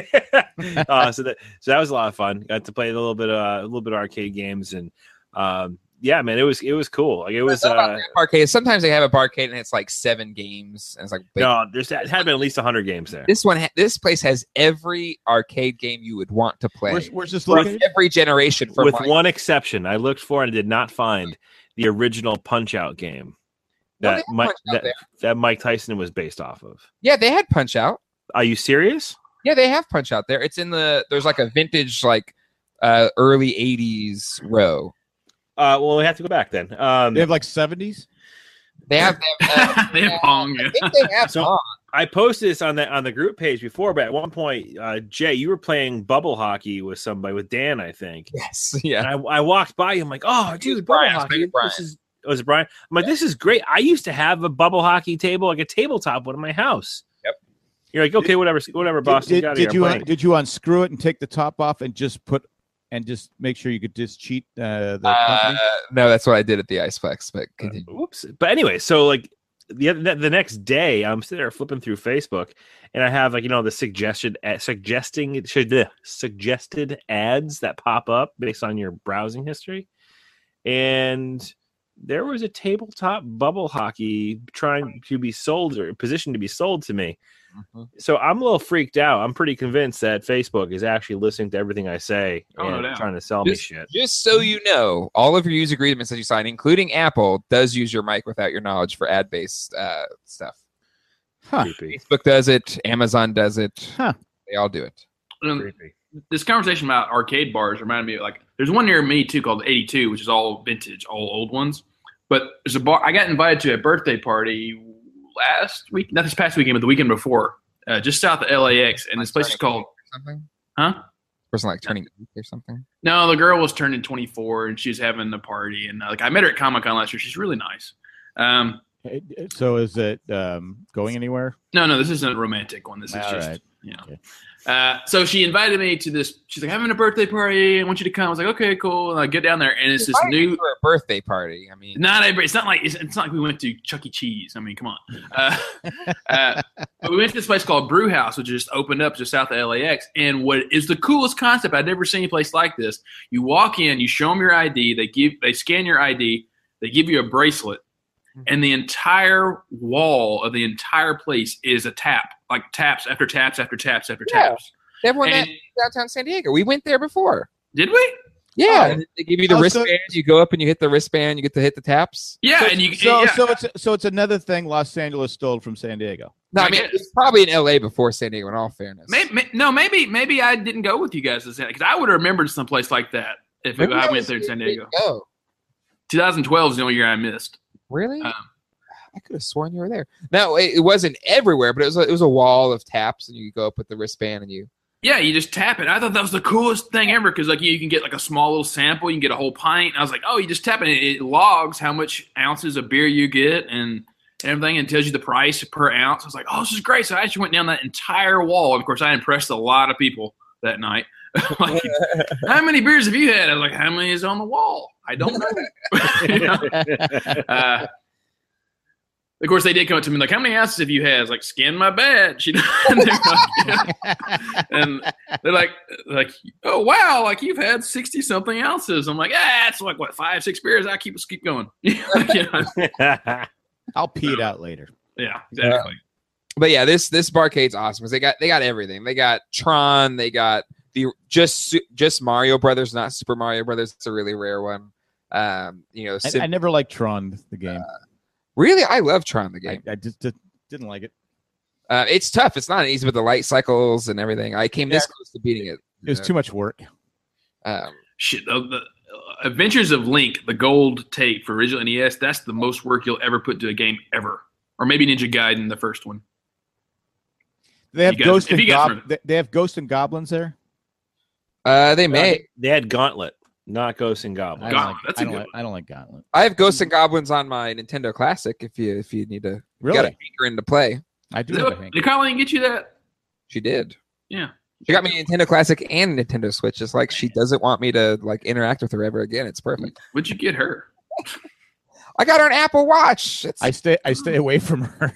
uh, so that so that was a lot of fun. Got to play a little bit uh, a little bit of arcade games, and um, yeah, man, it was it was cool. Like it was. Uh, Arcade. Sometimes they have a barcade and it's like seven games, and it's like big. no, there's had been at least hundred games there. This one, ha- this place has every arcade game you would want to play. Where's, where's this From located? every generation. From With like, one exception, I looked for and did not find the original Punch Out game Well, that they have Mike Punch-Out that, there. that Mike Tyson was based off of. yeah, they had Punch Out. Are you serious? Yeah, they have Punch Out there. It's in the there's like a vintage like uh early eighties row. Uh, well, we have to go back then. Um, They have like seventies. They have they have, uh, They have Pong. I think they have So- Pong. I posted this on the on the group page before, but at one point, uh, Jay, you were playing bubble hockey with somebody, with Dan, I think. Yes, And yeah. I, I walked by you. I'm like, oh, dude, bubble Brian. I was hockey. playing Brian. This is was it Brian? I'm like, this is great. I used to have a bubble hockey table, like a tabletop one in my house. Yep. You're like, okay, whatever, whatever, boss. Did, you got did, here. you I'm un- playing. did you unscrew it and take the top off and just put and just make sure you could just cheat uh, the Uh, company? no, that's what I did at the Iceplex. But continue. Whoops. But anyway, so like the other, the next day, I'm sitting there flipping through Facebook, and I have like you know the suggested uh, suggesting should uh, suggested ads that pop up based on your browsing history, and there was a tabletop bubble hockey trying to be sold or positioned to be sold to me. Mhm. So I'm a little freaked out. I'm pretty convinced that Facebook is actually listening to everything I say Oh, no and doubt. trying to sell me Just, shit. just so you know, all of your user agreements that you sign, including Apple, does use your mic without your knowledge for ad-based uh, stuff. Huh. Creepy. Facebook does it. Amazon does it. Huh. They all do it. Um, Creepy. this conversation about arcade bars reminded me of like there's one near me too called eighty-two, which is all vintage, all old ones. But there's a bar I got invited to a birthday party last week, not this past weekend, but the weekend before, uh, just south of L A X, and this place is called something. huh? Person like turning eight or something. No, the girl was turning twenty-four and she was having a party, and uh, like I met her at Comic Con last year. She's really nice. Um, So is it um, going anywhere? no, no, this isn't a romantic one. This is All just right. you know. Okay. Uh, so she invited me to this. She's like, having a birthday party. I want you to come. I was like, okay, cool. And I get down there, and it's this Why did you new. for a birthday party. I mean, Not a, it's not like it's, it's not like we went to Chuck E. Cheese. I mean, come on. Uh, uh, but we went to this place called Brew House, which just opened up just south of L A X. And what is the coolest concept? I'd never seen a place like this. You walk in, you show them your I D, they give, they scan your I D, they give you a bracelet, and the entire wall of the entire place is a tap, like taps after taps after taps after Yeah. taps. They have one And- that downtown San Diego. We went there before. Did we? Yeah, Oh. and they give you the Oh, so- wristband. You go up and you hit the wristband. You get to hit the taps. Yeah, so, and you so, yeah. so it's so it's another thing Los Angeles stole from San Diego. No, I I mean guess. it's probably in L A before San Diego. In all fairness, Maybe, no, maybe maybe I didn't go with you guys to San because I would have remembered someplace like that if Maybe I that went was there in San the year Diego. to go. twenty twelve is the only year I missed. Really? Um, I could have sworn you were there. No, it, it wasn't everywhere, but it was a, it was a wall of taps, and you could go up with the wristband, and you. Yeah, you just tap it. I thought that was the coolest thing ever because like you can get like a small little sample, you can get a whole pint. I was like, oh, you just tap it, and it logs how much ounces of beer you get and everything, and tells you the price per ounce. I was like, oh, this is great. So I actually went down that entire wall. Of course, I impressed a lot of people that night. Like, how many beers have you had? I was like, how many is on the wall? I don't know. You know? Uh, of course, they did come up to me like, "How many ounces have you had?" I was like, "Scan my badge," you know. and, they're like, and they're like, "Like, oh wow, like you've had sixty something ounces." I'm like, "Yeah, it's like what five, six beers. I keep keep going." You know? I'll pee it out later. Yeah, exactly. But yeah, this this barcade's awesome because they got they got everything. They got Tron. They got the just Su- just Mario Brothers, not Super Mario Brothers. It's a really rare one. Um, you know, I, Sim- I never liked Tron, the game. really, I love Tron the game. I, I just, just didn't like it. Uh, it's tough. It's not easy with the light cycles and everything. I came this Yeah. close to beating it. It was too much work. Um, Shit, the, the uh, Adventures of Link, the gold tape for original N E S. That's the most work you'll ever put to a game ever, or maybe Ninja Gaiden, the first one. They have You guys- ghosts if and you guys gob- remember- they, they have ghosts and goblins there. uh, they may. They had Gauntlet, not Ghosts and I Goblins. don't Gauntlet, like, that's I a don't good like, I don't like Gauntlet. I have Ghosts and Goblins on my Nintendo Classic. If you if you need to Really? get a finger in to play, I do Did, have a hank. did Colleen get you that? she did. Yeah. She got me a Nintendo Classic and Nintendo Switch. It's like she doesn't want me to like interact with her ever again. It's perfect. What'd you get her? I got her an Apple Watch. It's, I stay I stay away from her.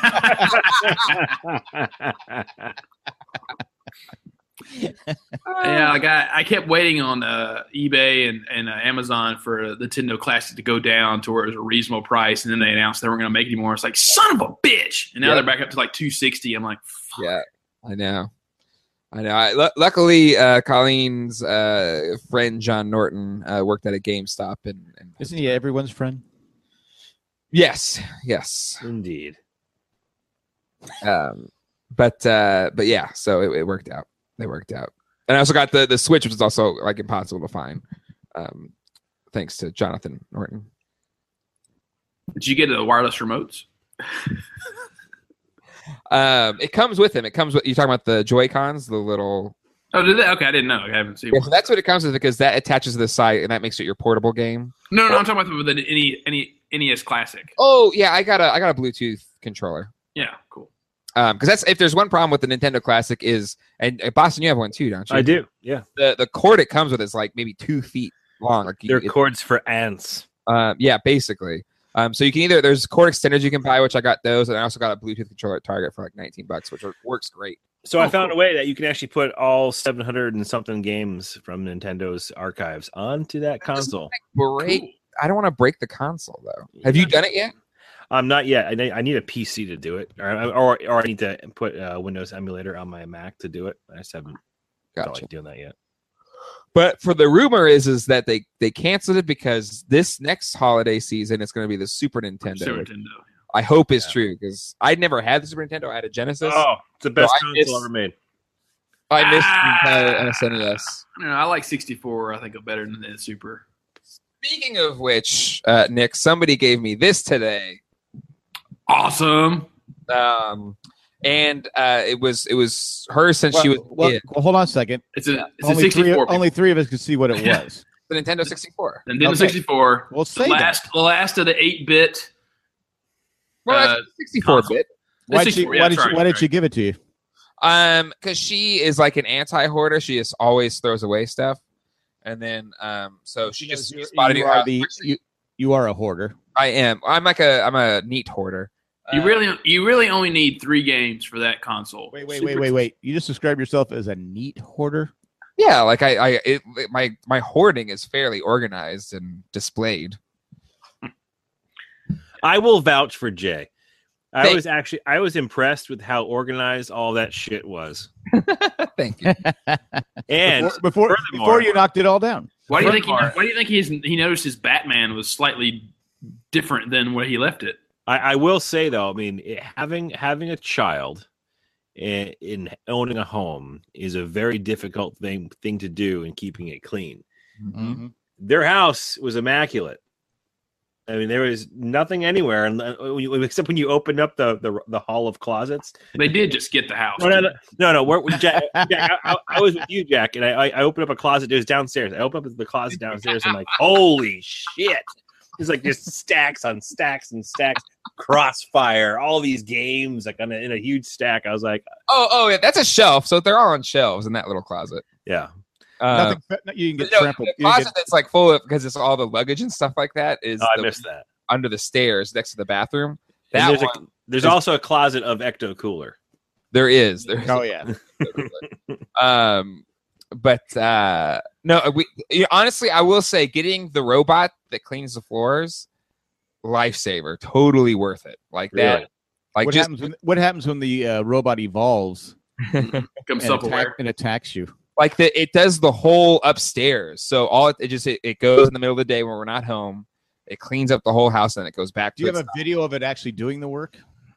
Yeah, like I, I kept waiting on uh, eBay and, and uh, Amazon for the Nintendo Classic to go down to where it was a reasonable price, and then they announced they weren't going to make it anymore. It's like, son of a bitch! And now Yeah. they're back up to like two sixty. I'm like, fuck. yeah, I know. I know. I, lu- luckily, uh, Colleen's uh, friend John Norton uh, worked at a GameStop, and, and Isn't he everyone's friend? yes, yes. Indeed. Um, but uh, but yeah, so it, it worked out. They worked out, and I also got the the Switch, which is also like impossible to find, um, thanks to Jonathan Norton. Did you get the wireless remotes? Um, it comes with him. It comes with you talking about the Joy Cons, the little. Oh, did they? Okay, I didn't know. I haven't seen Yeah, one. so that's what it comes with because that attaches to the side and that makes it your portable game. No, no, I'm talking about the, the any any N E S Classic. Oh yeah, I got a I got a Bluetooth controller. Yeah, cool. Um, because that's if there's one problem with the Nintendo Classic is and uh, Boston, you have one too, don't you? I do. Yeah. The the cord it comes with is like maybe two feet long. Like you, They're it- cords for ants. Uh, yeah, basically. Um, so you can either there's cord extenders you can buy, which I got those, and I also got a Bluetooth controller at Target for like nineteen bucks, which works great. So Oh, I found cool. a way that you can actually put all seven hundred and something games from Nintendo's archives onto that console. Break. Cool. I don't want to break the console though. Have you done it yet? Um, not yet. I need, I need a P C to do it, or or, or I need to put a Windows emulator on my Mac to do it. I just haven't felt Gotcha. like doing that yet. But for the rumor is is that they they canceled it because this next holiday season it's going to be the Super Nintendo. Super which Nintendo. I hope is Yeah. true because I never had the Super Nintendo. I had a Genesis. Oh, it's the best I console miss- ever made. I missed Ah! the S N E S. I don't know. I like sixty-four. I think better than the Super. Speaking of which, uh, Nick, somebody gave me this today. Awesome. Um, and uh, it was it was her since she was Well, well, kid. well, hold on a second. It's a it's a Only three, sixty-four. only three of us could see what it Yeah. was. the Nintendo sixty-four. Nintendo Okay. sixty-four. Well, The say that. last, the last of the eight-bit. Well, Uh, that's sixty-four console. bit. The Why did she? sixty-four, yeah, Why did sorry, she? Why did sorry. she give it to you? Um, because she is like an anti-hoarder. She just always throws away stuff, and then um, so she just You- spotted you it are out. the you, you are a hoarder. I am. I'm like a. I'm a neat hoarder. You Uh, really, you really only need three games for that console. Wait, wait, Super wait, wait, wait. You just described yourself as a neat hoarder. Yeah, like I. I. It, it- my my hoarding is fairly organized and displayed. I will vouch for Jay. I Thank- was actually I was impressed with how organized all that shit was. Thank you. And before before, furthermore- before you knocked it all down. Why do you think? He, Furthermore- why do you think he's, he noticed his Batman was slightly different than where he left it? I, I will say though, I mean, it, having having a child in, in owning a home is a very difficult thing thing to do in keeping it clean. Mm-hmm. Their house was immaculate. I mean, there was nothing anywhere, and except when you opened up the, the the hall of closets. They did just get the house. No, no, no, no. no we're, Jack, Jack, I, I was with you, Jack, and I, I opened up a closet. It was downstairs. I opened up the closet downstairs. And I'm like, holy shit! It's like just stacks on stacks and stacks. Crossfire, all these games like on a, in a huge stack. I was like, Oh, oh, yeah, that's a shelf. So they're all on shelves in that little closet. yeah. Uh, Nothing, you can get no, trampled. the You can closet get- that's like full of because it's all the luggage and stuff like that is Oh, I the- missed that. under the stairs next to the bathroom. And That there's one, a, there's is- also a closet of Ecto Cooler. there is. There is. oh yeah. Um, but uh, no, we yeah, honestly, I will say, getting the robot that cleans the floors, lifesaver, totally worth it. Like that, Really? like What just happens when what happens when the uh, robot evolves Become and, self-aware. attack, and attacks you? like the it does the whole upstairs. So all it, it just it, it goes in the middle of the day when we're not home. It cleans up the whole house and it goes back Do to you have its a video of it actually doing the work?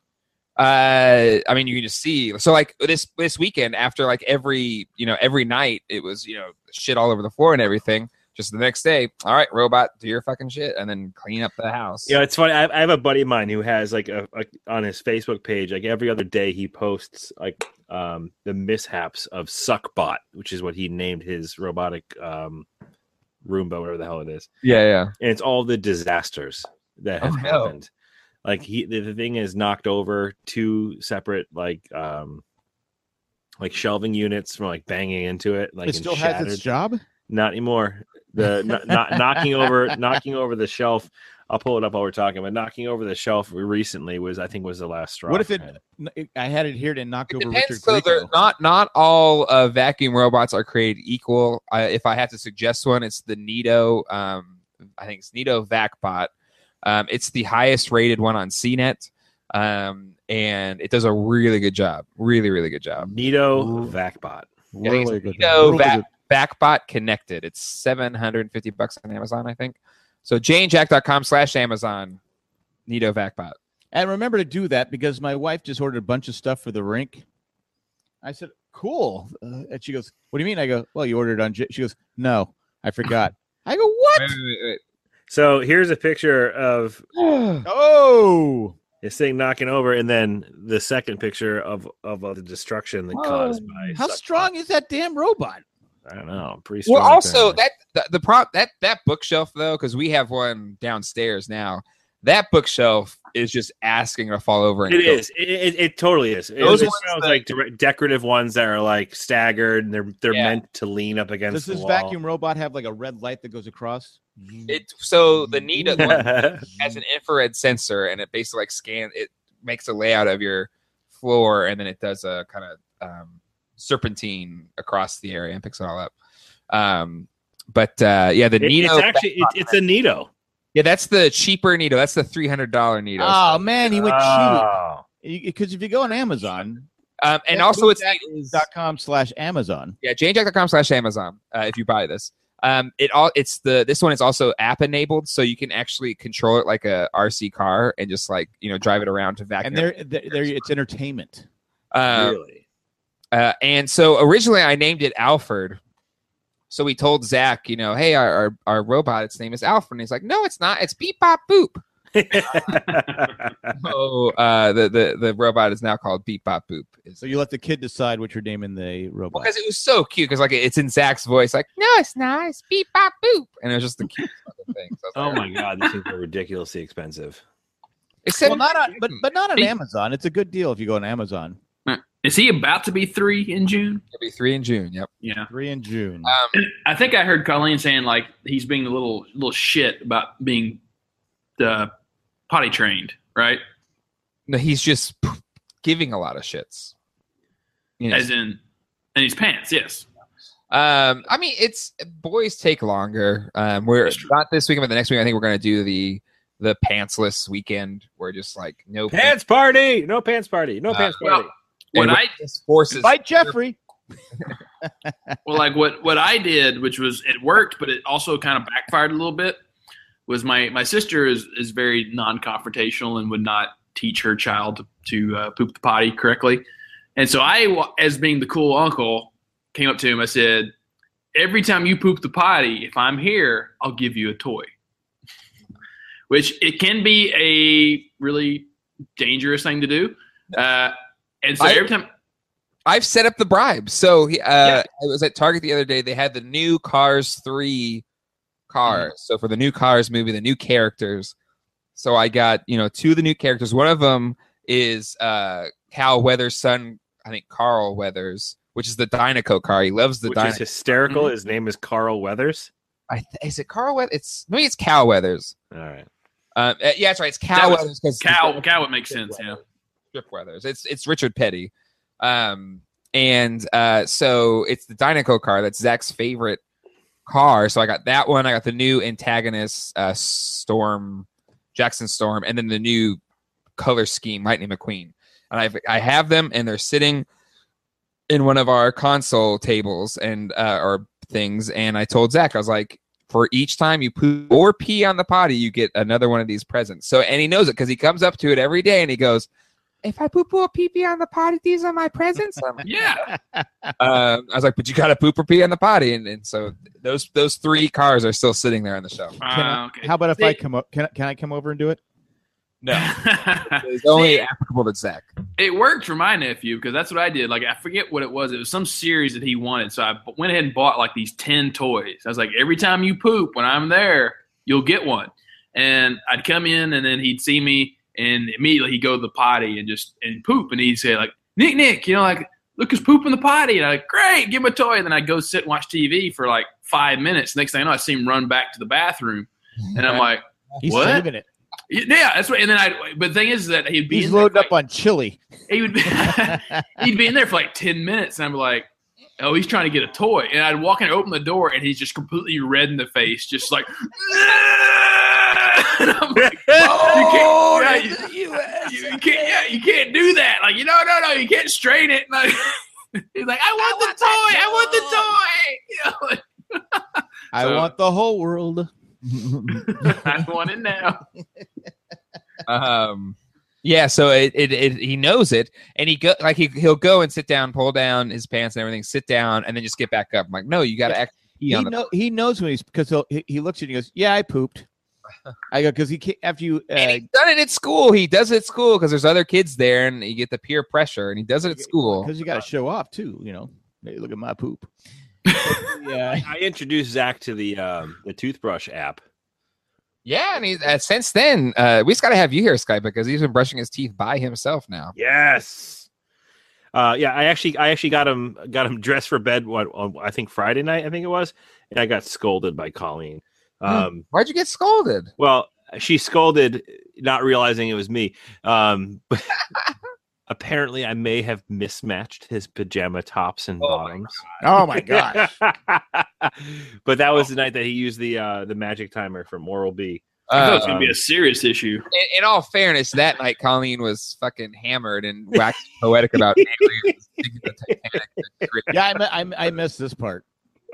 Uh, I mean, you can just see. So, like this this weekend, after like every you know every night, it was you know shit all over the floor and everything. Just the next day, all right, robot, do your fucking shit, and then clean up the house. Yeah, it's funny. I, I have a buddy of mine who has like a, a on his Facebook page, like every other day, he posts like um the mishaps of Suckbot, which is what he named his robotic um Roomba, whatever the hell it is, yeah, yeah. and it's all the disasters that have Oh, no. happened. Like he, the, the thing is knocked over two separate like um like shelving units from like banging into it. Like It and still has shattered. its job. Not anymore. The not, not knocking over knocking over the shelf. I'll pull it up while we're talking. But knocking over the shelf recently was, I think, was the last straw. What if for it? him. n- I had it here to knock It over depends. Richard So they're Grieco. not not all uh, vacuum robots are created equal. I, if I have to suggest one, it's the Nito. Um, I think it's Nito VacBot. Um, it's the highest rated one on C net, um, and it does a really good job. Really, really good job. Nito Ooh. VacBot? Yeah, I think Really it's good. Nito Really Vac, good. VacBot Connected. It's seven hundred fifty bucks on Amazon, I think. So janejack.com slash Amazon, Nito VacBot. And remember to do that because my wife just ordered a bunch of stuff for the rink. I said, "Cool," uh, and she goes, "What do you mean?" I go, "Well, you ordered on." J-. She goes, "No, I forgot." I go, "What?" Wait, wait, wait, So here's a picture of wait. Oh, this thing knocking over, and then the second picture of of uh, the destruction that caused by how Suckbot. strong is that damn robot? I don't know. Pretty strong. Well, also apparently. that the, the prop that that bookshelf though, because we have one downstairs now. That bookshelf is just asking to fall over. And It kill. is. It, it, it totally is. It, Those it's ones those, that- like dire- decorative ones that are like staggered, and they're they're Yeah. meant to lean up against Does the this wall. vacuum robot have like a red light that goes across? It so the Nito one has an infrared sensor, and it basically like scan. It makes a layout of your floor, and then it does a kind of um, serpentine across the area and picks it all up. Um, but uh, yeah, the It- Nito. it's actually it, it's a Nito. yeah, that's the cheaper Nito. That's the three hundred dollar Nito. Oh man, he went Oh. cheap. Because if you go on Amazon, um, and also it's dot com slash Amazon. yeah, janejack.com slash Amazon. Uh, if you buy this, um, it all it's the this one is also app enabled, so you can actually control it like a R C car and just like you know drive it around to vacuum. And there, there, there, it's entertainment. Um, Really? Uh, and so originally I named it Alfred. So we told Zach, you know, hey, our, our, our robot, its name is Alfred. And he's like, no, it's not. It's Beep Bop Boop. So uh, the, the, the robot is now called Beep Bop Boop. So you let the kid decide what you're naming the robot. Because it was so cute. Because like it's in Zach's voice, like, no, it's not. It's Beep Bop Boop. And it was just the cutest fucking thing. So I was Oh like, my god, these things are ridiculously expensive. It said, well, not on, but but not on Hey. Amazon. It's a good deal if you go on Amazon. Is he about to be three in June? it'll be three in June. Yep. Yeah. Three in June. Um, And I think I heard Colleen saying like he's being a little little shit about being uh, potty trained, right? no, he's just giving a lot of shits. You know, As in, and his pants, yes. Um, I mean, it's boys take longer. Um, we're That's true. not this weekend, but the next week I think we're gonna do the the pantsless weekend. We're just like no Pants party, no pants party, no Uh, pants well, party. What and I just forces Invite Jeffrey. Well, like what, what I did, which was it worked, but it also kind of backfired a little bit. Was my my sister is is very non-confrontational and would not teach her child to, to uh, poop the potty correctly, and so I, as being the cool uncle, came up to him. I said, "Every time you poop the potty, if I'm here, I'll give you a toy." Which it can be a really dangerous thing to do, uh, and so I- every time. I've set up the bribe. So he, uh, Yeah. I was at Target the other day. They had the new Cars three cars. So for the new Cars movie, the new characters. So I got, you know, two of the new characters. One of them is uh, Cal Weathers' son, I think Carl Weathers, which is the Dynaco car. He loves the Which Dynaco. is hysterical. Mhm. His name is Carl Weathers. I th- is it Carl Weathers? It's maybe it's Cal Weathers. All right. Um, uh, yeah, that's right. It's Cal That was- Weathers because Cow, cow would make sense, yeah. Strip Weathers. It's it's Richard Petty. Um, and uh, so it's the Dynaco car. That's Zach's favorite car. So I got that one. I got the new antagonist, uh, Storm, Jackson Storm, and then the new color scheme, Lightning McQueen. And I've I have them, and they're sitting in one of our console tables and uh, or things. And I told Zach, I was like, for each time you poop or pee on the potty, you get another one of these presents. So, and he knows it because he comes up to it every day and he goes, "If I poop or pee pee on the potty, these are my presents." I'm like, Yeah. um, I was like, "But you got to poop or pee on the potty," and, and so those those three cars are still sitting there on the shelf. Can I- Uh, okay. How about if I It- come up? Can I, can I come over and do it? No, it's only applicable to Zach. It worked for my nephew because that's what I did. Like, I forget what it was. It was some series that he wanted. So I went ahead and bought like these ten toys. I was like, every time you poop, when I'm there, you'll get one. And I'd come in and then he'd see me and immediately he'd go to the potty and just and poop. And he'd say like, "Nick, Nick, you know, like, look who's pooping the potty." And I'm like, "Great, give him a toy." And then I'd go sit and watch T V for like five minutes. Next thing I know, I see him run back to the bathroom. And I'm like, He's What? saving it. yeah, that's right. And then I, but the thing is that he'd be He's in there loading for, up on chili. he would be, he'd be in there for like ten minutes, and I'm like, "Oh, he's trying to get a toy." And I'd walk in and open the door, and he's just completely red in the face, just like, and I'm like, "Oh, you can't, yeah, you, you, you can't, yeah, you can't do that." Like, you know, no, no, you can't strain it. Like, he's like, "I want the toy, I want the toy." You know, like, I So- want the whole world. I want it now. Um, yeah, so it, it, it he knows it, and he go like he he'll go and sit down, pull down his pants and everything, sit down, and then just get back up. I'm like, no, you got to act. He on the- know he knows when he's because he'll, he he looks at you and goes, "Yeah, I pooped." I go because he can't, after you And uh, he's done it at school. He does it at school because there's other kids there, and you get the peer pressure. And he does it at school. because you got to show off too. You know, hey, look at my poop. Yeah, I introduced Zach to the um, the toothbrush app. Yeah, and he uh, since then uh, we just got to have you here, Skype, because he's been brushing his teeth by himself now. Yes. Uh, yeah, I actually, I actually got him, got him dressed for bed. What on, I think Friday night, I think it was, and I got scolded by Colleen. Um, Why'd you get scolded? well, she scolded, not realizing it was me. Um, but apparently, I may have mismatched his pajama tops and Oh my bottoms. oh my gosh. But that was the night that he used the uh, the magic timer from Oral B. I thought it was Uh, gonna be a serious issue. in, in all fairness, that night Colleen was fucking hammered and waxed poetic about aliens sinking the Titanic. Yeah, I, mi- I, I missed this part.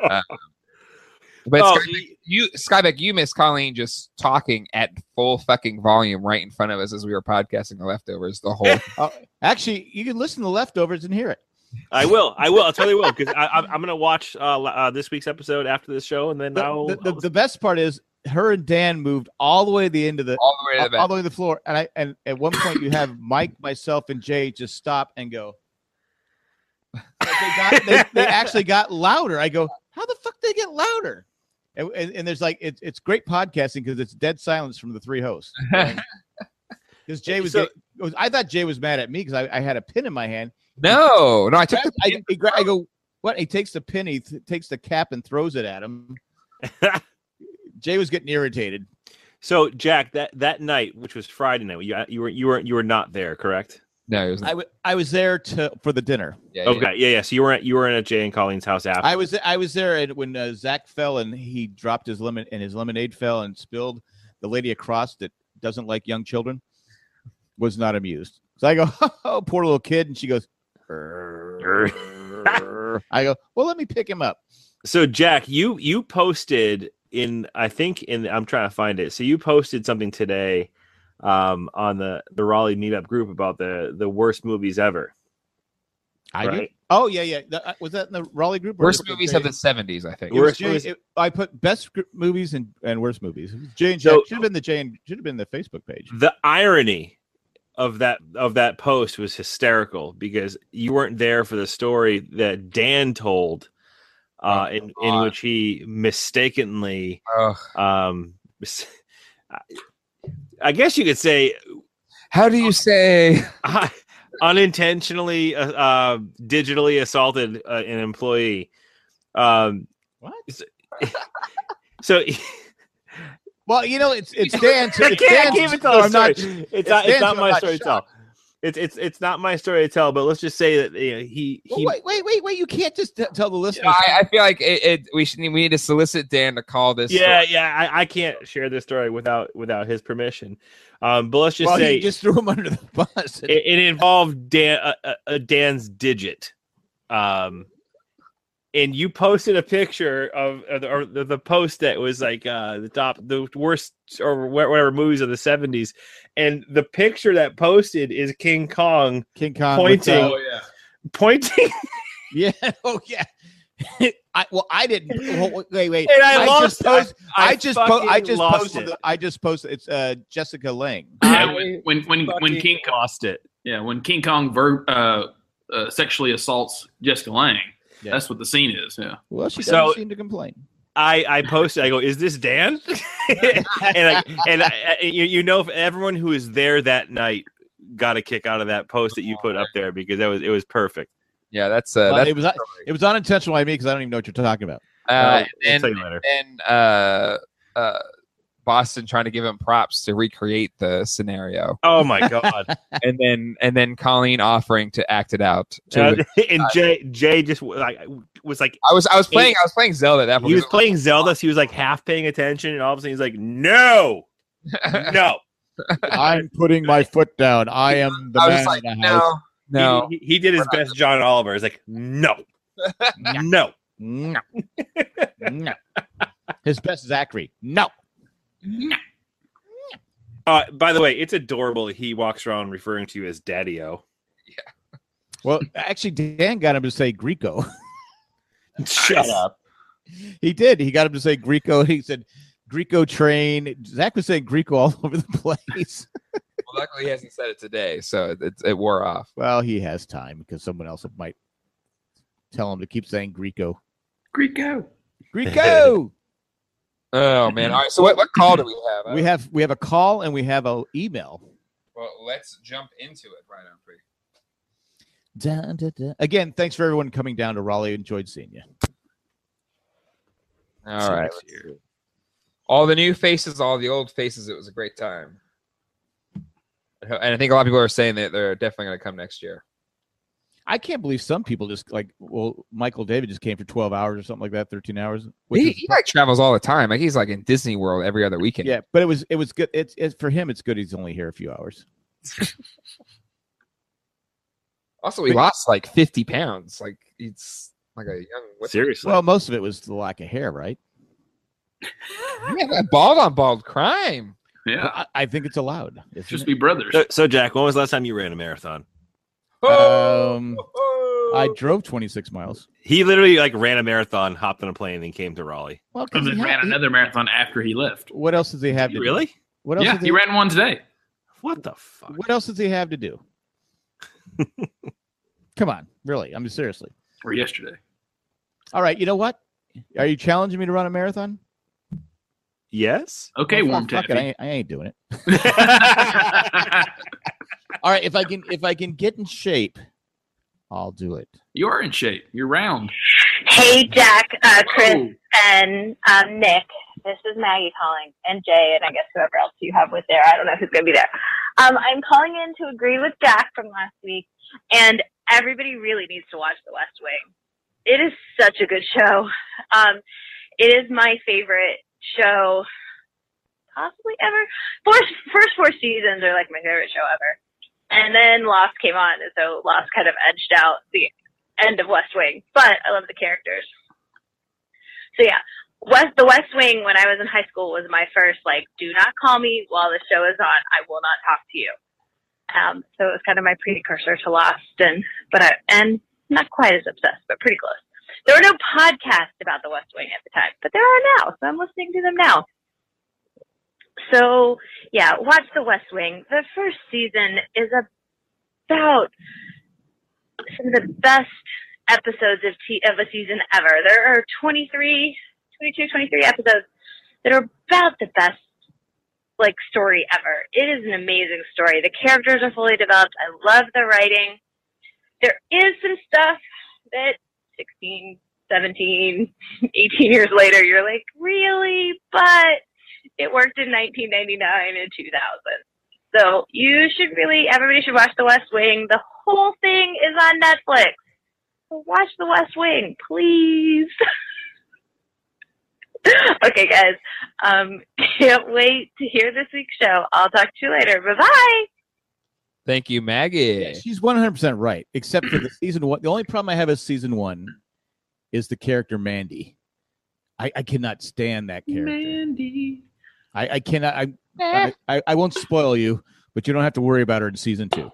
But Oh, Skybeck, you Skybeck, you missed Colleen just talking at full fucking volume right in front of us as we were podcasting the leftovers the whole. Oh, actually, you can listen to the leftovers and hear it. I will. I will. I'll totally will because I'm I'm gonna watch uh, uh, this week's episode after this show, and then The, I'll. the, the, I'll- the best part is her and Dan moved all the way to the end of the all the way to the all, back. the way to the floor, and I and at one point you have Mike, myself, and Jay just stop and go. Like they, got, they, they actually got louder. I go, how the fuck did they get louder? And, and, and there's like it's it's great podcasting because it's dead silence from the three hosts. Because Jay was, So- getting- it was, I thought Jay was mad at me because I, I had a pin in my hand. No, no, I took the. I, he gra- I go, what? He takes the pin, he th- takes the cap and throws it at him. Jay was getting irritated. So Jack, that, that night, which was Friday night, you you were you were you were not there, correct? No, it was I, w- I was there to for the dinner. yeah, yeah. Okay, yeah, yeah. So you were at you were in at Jay and Colleen's house after. I was I was there and when uh, Zach fell and he dropped his lemon and his lemonade fell and spilled. The lady across that doesn't like young children was not amused. So I go, oh, poor little kid, and she goes, "Err." I go, well, let me pick him up. So Jack, you you posted in I think in I'm trying to find it. So you posted something today um, on the the Raleigh meetup group about the the worst movies ever. I right? did. Oh yeah, yeah. The- uh, was that in the Raleigh group? or Worst was it movies Jay- of the seventies, I think. It was Worst Jay- movies- it- I put best script movies and, and worst movies. It was Jay and So- Jack should have been the Jay and should have been the Facebook page. The irony of that of that post was hysterical because you weren't there for the story that Dan told, uh, Oh, in in God. which he mistakenly, Ugh. um, mis- I guess you could say, How do you say? uh, unintentionally uh, uh, digitally assaulted uh, an employee. Um, What? so. Well, you know, it's it's Dan. I It's can't, I Dan's can't even tell a story. story. I'm not- it's, it's not. It's Dan's, not so my I'm not story to tell. shocked. It's it's it's not my story to tell. But let's just say that you know, he Well, he. wait, wait, wait, wait! You can't just t- tell the listeners. I, I feel like it, it, we should we need to solicit Dan to call this. Yeah, story. yeah. I, I can't share this story without without his permission. Um, but let's just well, say you just threw him under the bus. it, it involved Dan uh, uh, uh, Dan's digit. Um, and you posted a picture of, of the, or the, the post that was like uh, the top, the worst or wha- whatever movies of the seventies, and the picture that posted is King Kong King Kong pointing, with, uh, Oh yeah. pointing, yeah, oh yeah. I, well, I didn't. Well, wait, wait. and I, lost. just post, I, I, just po- I fucking just lost posted. it. The, I just posted. It's uh, Jessica Lange. Yeah, I when when when, when fucking King Kong, lost it. yeah, when King Kong ver- uh, uh, sexually assaults Jessica Lange, Yeah. that's what the scene is. Yeah. Well, she So- doesn't seem to complain. I, I posted. I go, is this Dan? and I, and I, you, you know, if everyone who was there that night got a kick out of that post that you put up there because that was it was perfect. yeah. That's uh, Well, that's it was it was unintentional by me because I don't even know what you're talking about. uh, I'll and tell you later. and uh, uh, Boston trying to give him props to recreate the scenario, Oh my god! and then and then Colleen offering to act it out. To and, and Jay Jay just like was like I was I was playing I was playing Zelda at that point. he was playing Zelda. So he was like half paying attention, and all of a sudden he's like, "No, no." I'm putting my foot down. I am the I man was like, in the house. no, no. He, he, he did his best, John Oliver. He's like, "No, no." No. No. His best Zachary. No. Uh, by the way, it's adorable. that He walks around referring to you as Daddy-O. Well, actually, Dan got him to say Greco. Shut up. He did. He got him to say Greco. He said Greco train. Zach was saying Greco all over the place. Well, luckily he hasn't said it today, so it, it, it wore off. Well, he has time because someone else might tell him to keep saying Greco. Greco. Greco. Oh man! All right, so what, what call do we have? we have we have a call and we have an email. Well, let's jump into it right on. Free. Dun, dun, dun. Again, thanks for everyone coming down to Raleigh. Enjoyed seeing you. All So right. next let's year. see. All the new faces, all the old faces. It was a great time, and I think a lot of people are saying that they're definitely going to come next year. I can't believe some people just like, well, Michael David just came for twelve hours or something like that, thirteen hours. Which He, is- he like travels all the time. Like he's like in Disney World every other weekend. yeah, but it was it was good. It's, it's for him. It's good. He's only here a few hours. Also, he lost like fifty pounds. Like he's like a young. What's Seriously. Well, most of it was the lack of hair, right? yeah, that bald on bald crime. Yeah. Well, I, I think it's allowed. isn't Just it? be brothers. so, so, Jack, when was the last time you ran a marathon? Um, I drove twenty-six miles. He literally like ran a marathon, hopped on a plane, and came to Raleigh. Well, 'cause And he then had- ran he- another marathon after he left. what else does he have to do? Really? What else? Yeah, does he ran one today. What the fuck? What else does he have to do? Come on, really? I'm seriously. Or yesterday. All right, you know what? Are you challenging me to run a marathon? Yes. Okay, Well, warm fuck it, I taffy. ain't, I ain't doing it. All right, if I can, if I can get in shape, I'll do it. You are in shape. You're round. Hey, Jack, uh, Chris, Oh, and um, Nick. This is Maggie calling, and Jay, and I guess whoever else you have with there. I don't know who's going to be there. Um, I'm calling in to agree with Jack from last week, and everybody really needs to watch The West Wing. It is such a good show. Um, it is my favorite show possibly ever. First, first four seasons are like my favorite show ever. And then Lost came on, and so Lost kind of edged out the end of West Wing, but I love the characters. So yeah, West the West Wing when I was in high school was my first like, do not call me while the show is on. I will not talk to you. Um, so it was kind of my precursor to Lost, and but I and not quite as obsessed, but pretty close. There were no podcasts about the West Wing at the time, but there are now, so I'm listening to them now. So yeah, watch the West Wing. The first season is about some of the best episodes of t- of a season ever. There are twenty-three, twenty-two, twenty-three episodes that are about the best like story ever. It is an amazing story. The characters are fully developed. I love the writing. There is some stuff that sixteen, seventeen, eighteen years later, you're like, really? But it worked in nineteen ninety-nine and two thousand. So you should really, everybody should watch The West Wing. The whole thing is on Netflix. So watch The West Wing, please. Okay, guys. Um, can't wait to hear this week's show. I'll talk to you later. Bye-bye. Thank you, Maggie. Yeah, she's one hundred percent right, except for the season one. The only problem I have with season one is the character Mandy. I, I cannot stand that character. Mandy. I, I cannot. I, I I I won't spoil you, but you don't have to worry about her in season two.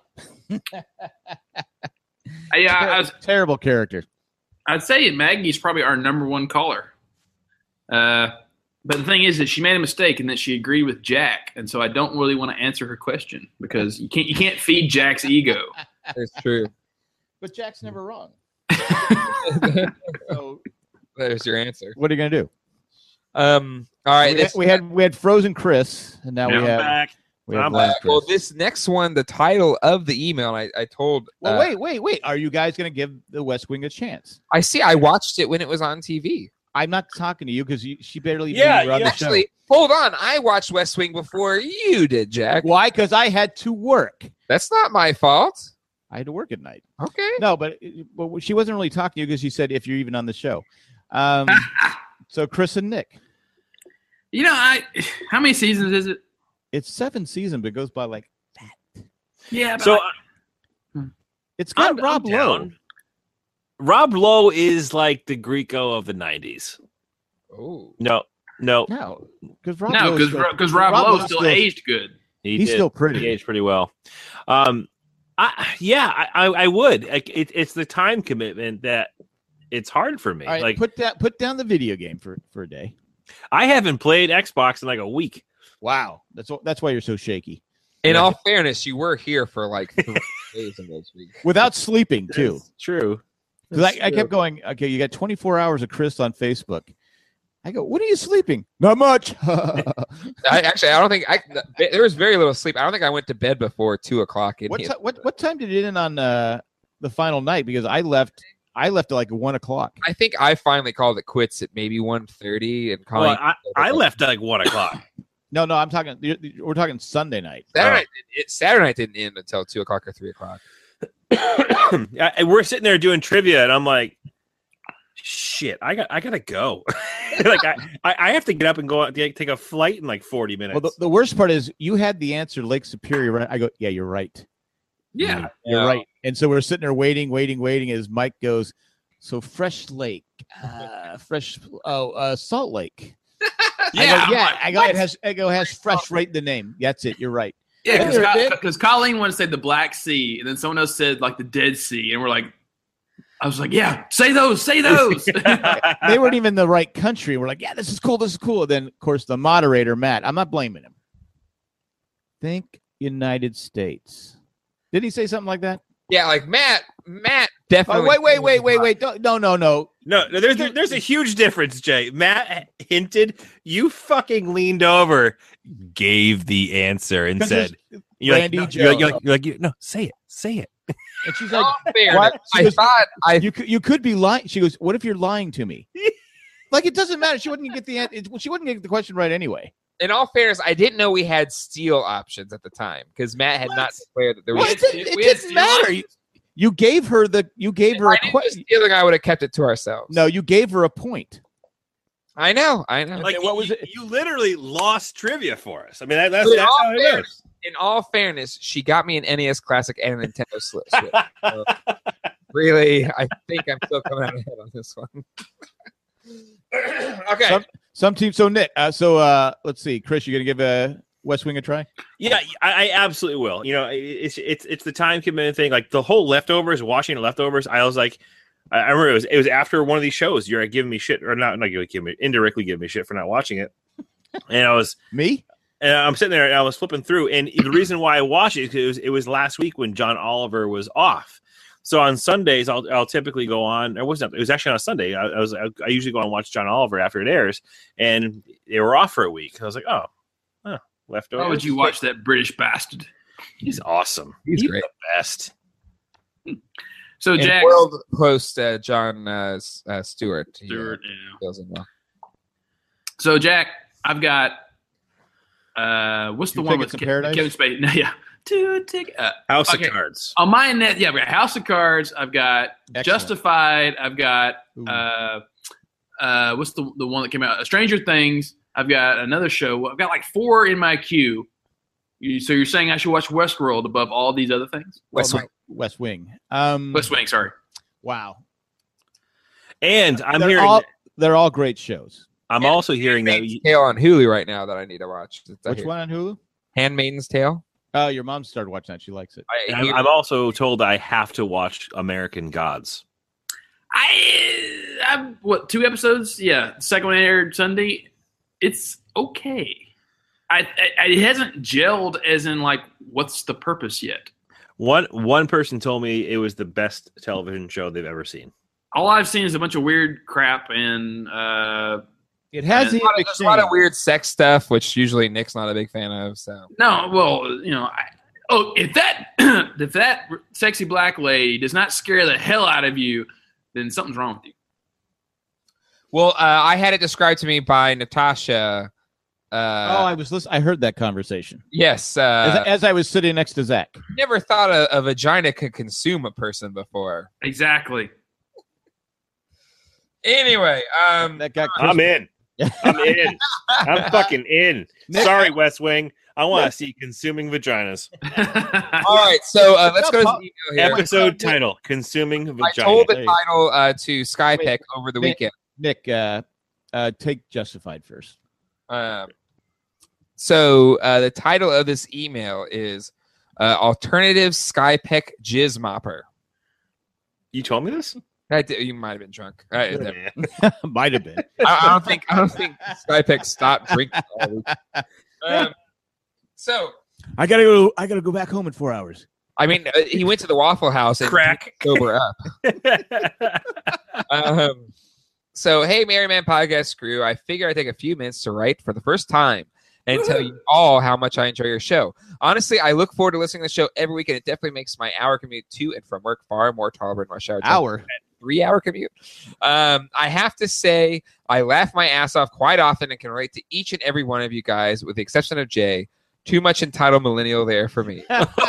Yeah, I was, Terrible character. I'd say Maggie's probably our number one caller. Uh, but the thing is that she made a mistake and that she agreed with Jack, and so I don't really want to answer her question because you can't you can't feed Jack's ego. That's true. But Jack's never wrong. So There's your answer. what are you gonna do? Um. All right. we, This, had, we had we had Frozen Chris, and now Yeah. we have Back. we have I'm Last uh, Chris. well, this next one, the title of the email, and I, I told. Well, uh, wait, wait, wait. Are you guys gonna give the West Wing a chance? I see. I watched it when it was on T V. I'm not talking to you because she barely Yeah, even were on you the Actually, show. hold on. I watched West Wing before you did, Jack. Why? Because I had to work. That's not my fault. I had to work at night. Okay. No, but, but she wasn't really talking to you because she said if you're even on the show. Um, so Chris and Nick, You know, I how many seasons is it? it's seven seasons, but it goes by like Yeah, but So like, it's got I'm, Rob I'm Lowe. down. Rob Lowe is like the Greco of the nineties. Oh. No, no, No, because Rob no, Lowe is because still- because Rob, Rob Lowe Lowe's still, still- aged good. he He's did. still pretty. He aged pretty well. Um, I yeah, I I, I would. Like, it, it's the time commitment that it's hard for me. All right, Like put that put down the video game for, for a day. I haven't played Xbox in like a week. Wow, that's wh- that's why you're so shaky. In Yeah. all fairness, you were here for like three days in those weeks. Without sleeping too. It's true. Because I, I kept going. Okay, you got twenty-four hours of Chris on Facebook. I go, when are you sleeping? Not much. I actually, I don't think I. There was very little sleep. I don't think I went to bed before two o'clock. In what, here. ti- what what time did it end on uh, the final night? Because I left. I left at like one o'clock. I think I finally called it quits at maybe one thirty, and Well, calling. I, I left at like one o'clock. No, no, I'm talking. We're talking Sunday night. Saturday, night, it, Saturday night didn't end until two o'clock or three o'clock. I, we're sitting there doing trivia, and I'm like, "Shit, I got, I gotta go." Like, I, I, I have to get up and go out, take a flight in like forty minutes. Well, the, the worst part is you had the answer Lake Superior. Right? I go, yeah, you're right. Yeah, You're Yeah. right. And so we're sitting there waiting, waiting, waiting as Mike goes, so Fresh Lake, uh, fresh, oh, uh, Salt Lake. yeah, I go, I'm yeah. like, I go, it has, I go, it has fresh right in the name. That's it. You're right. yeah, There it is. because Colleen wanted to say the Black Sea, and then someone else said like the Dead Sea, and we're like, I was like, yeah, say those, say those. They weren't even the right country. We're like, yeah, this is cool. This is cool. And then, of course, the moderator, Matt, I'm not blaming him. Think United States. Did he say something like that? Yeah, like Matt. Matt Oh, definitely. wait, wait, wait, wait, wait. Don't, no, no, no. no, no, there's there's a huge difference, Jay. Matt hinted, you fucking leaned over, gave the answer, and 'Cause said, there's "You're like, Randy no, Joe. you're like, you're like, you're like, you- no, say it, say it." And she's In like, all fairness, what? She I goes, thought I. you could, you could be lying. She goes, what if you're lying to me? Like, it doesn't matter. She wouldn't get the answer. She wouldn't get the question right anyway. In all fairness, I didn't know we had steal options at the time because Matt had not declared that there Well, was. it didn't, it we had didn't steal matter. options. You, you gave her the, you gave If her I a knew it was question. stealing, I would have kept it to ourselves. No, you gave her a point. I know, I know. Like, Okay, what was you, it? You literally lost trivia for us. I mean, that, that's, In that's all how it fairness, is. in all fairness, she got me an N E S Classic and a Nintendo Switch. So, really, I think I'm still coming out ahead on this one. Okay. Some, some teams. So Nick. Uh, so uh, let's see, Chris. You gonna give a West Wing a try? Yeah, I, I absolutely will. You know, it's it's it's the time commitment thing. Like the whole leftovers, watching the leftovers. I was like, I I remember it was it was after one of these shows. You're like, giving me shit, or not not giving me indirectly giving me shit for not watching it. And I was Me? and I'm sitting there and I was flipping through, and the reason why I watched it is it was it was last week when John Oliver was off. So on Sundays, I'll I'll typically go on. It wasn't. It was actually on a Sunday. I, I was. I, I usually go and watch John Oliver after it airs, and they were off for a week. I was like, oh, huh, leftovers. Why would you watch that British bastard? He's awesome. He's He's great. the best. So And Jack world host uh, John uh, S- uh, Stewart. He, uh, Stewart, yeah. fills in well. So Jack, I've got uh, what's Two the one Tickets with to Ke- Paradise? Kevin Spacey? No, yeah, two tickets. Uh, House Okay. of Cards. on my net, yeah, I've got House of Cards. I've got Excellent. Justified. I've got Ooh. uh, uh, what's the the one that came out? Stranger Things. I've got another show. I've got like four in my queue. You, so you're saying I should watch Westworld above all these other things? West Well, Wing. no, West Wing. Um, West Wing, sorry. Wow. And I'm they're hearing. all they're all great shows. I'm also hearing that. Handmaid's Tale on Hulu right now that I need to watch. It's- I Which hear- one on Hulu? Handmaiden's Tale. Oh, your mom started watching that. She likes it. I I'm, hear- I'm also told I have to watch American Gods. I, I'm what two episodes? Yeah, the second one aired Sunday. It's okay. I, I it hasn't gelled as in like what's the purpose yet. One one person told me it was the best television show they've ever seen. All I've seen is a bunch of weird crap and uh, It has And- the There's a lot of- there's a lot of weird sex stuff, which usually Nick's not a big fan of. So no, well, you know, I, oh, if that if that sexy black lady does not scare the hell out of you, then something's wrong with you. Well, uh, I had it described to me by Natasha. Uh, Oh, I was listening. I heard that conversation yes. as, Uh, as I was sitting next to Zach. never thought a, a vagina could consume a person before. Exactly. Anyway, um, That got I'm in. I'm in. I'm fucking in. Sorry, West Wing. I want to see consuming vaginas. all right. So uh, let's go to the email here. Episode title: Consuming I Vagina. told the Hey. title uh, to Skypeck Wait, over the Nick. weekend. Nick, uh, uh, take Justified first. Um, so uh, the title of this email is uh, Alternative Skypeck Jizz Mopper. You told me this? I did- you might have been drunk. Uh, I, Yeah. Might have been. I don't think I don't think Skypeck stopped drinking. All week. Um, so I gotta go. I gotta go back home in four hours. I mean, uh, he went to the Waffle House and Crack. sober up. Um, so, hey, Merryman Podcast crew, I figure I'd take a few minutes to write for the first time and tell you all how much I enjoy your show. Honestly, I look forward to listening to the show every week, and it definitely makes my hour commute to and from work far more tolerable in rush hour. time. Hour. Three-hour commute. Um, I have to say, I laugh my ass off quite often and can relate to each and every one of you guys, with the exception of Jay. Too much entitled millennial there for me.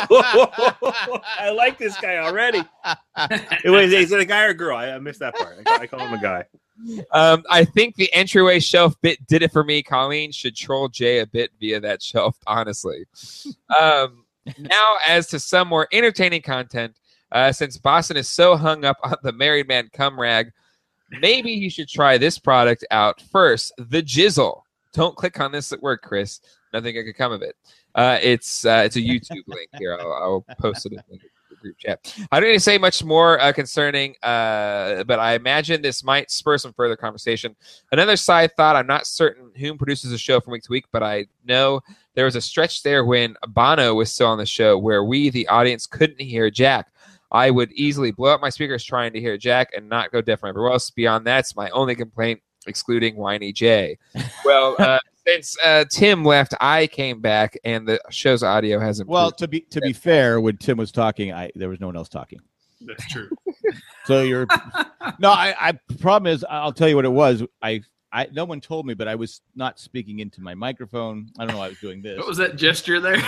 I like this guy already. It was, is it a guy or a girl? I, I missed that part. I, I call him a guy. Um, I think the entryway shelf bit did it for me. Colleen should troll Jay a bit via that shelf, honestly. Um, now, as to some more entertaining content, uh, since Boston is so hung up on the married man cum rag, maybe he should try this product out first. The Jizzle. Don't click on this at work, Chris. Nothing good could come of it. Uh, it's uh, it's a YouTube link here. I'll, I'll post it in the group chat. I don't need to say much more uh, concerning, uh, but I imagine this might spur some further conversation. Another side thought: I'm not certain whom produces the show from week to week, but I know there was a stretch there when Bono was still on the show where we, the audience, couldn't hear Jack. I would easily blow up my speakers trying to hear Jack and not go deaf everywhere else. Beyond that, it's my only complaint, excluding Whiny Jay. Well, uh, since uh, Tim left, I came back, and the show's audio hasn't. Well, to be to be fair, when Tim was talking, I there was no one else talking. That's true. So you're no. I, I problem is, I'll tell you what it was. I I no one told me, but I was not speaking into my microphone. I don't know why I was doing this. What was that gesture there?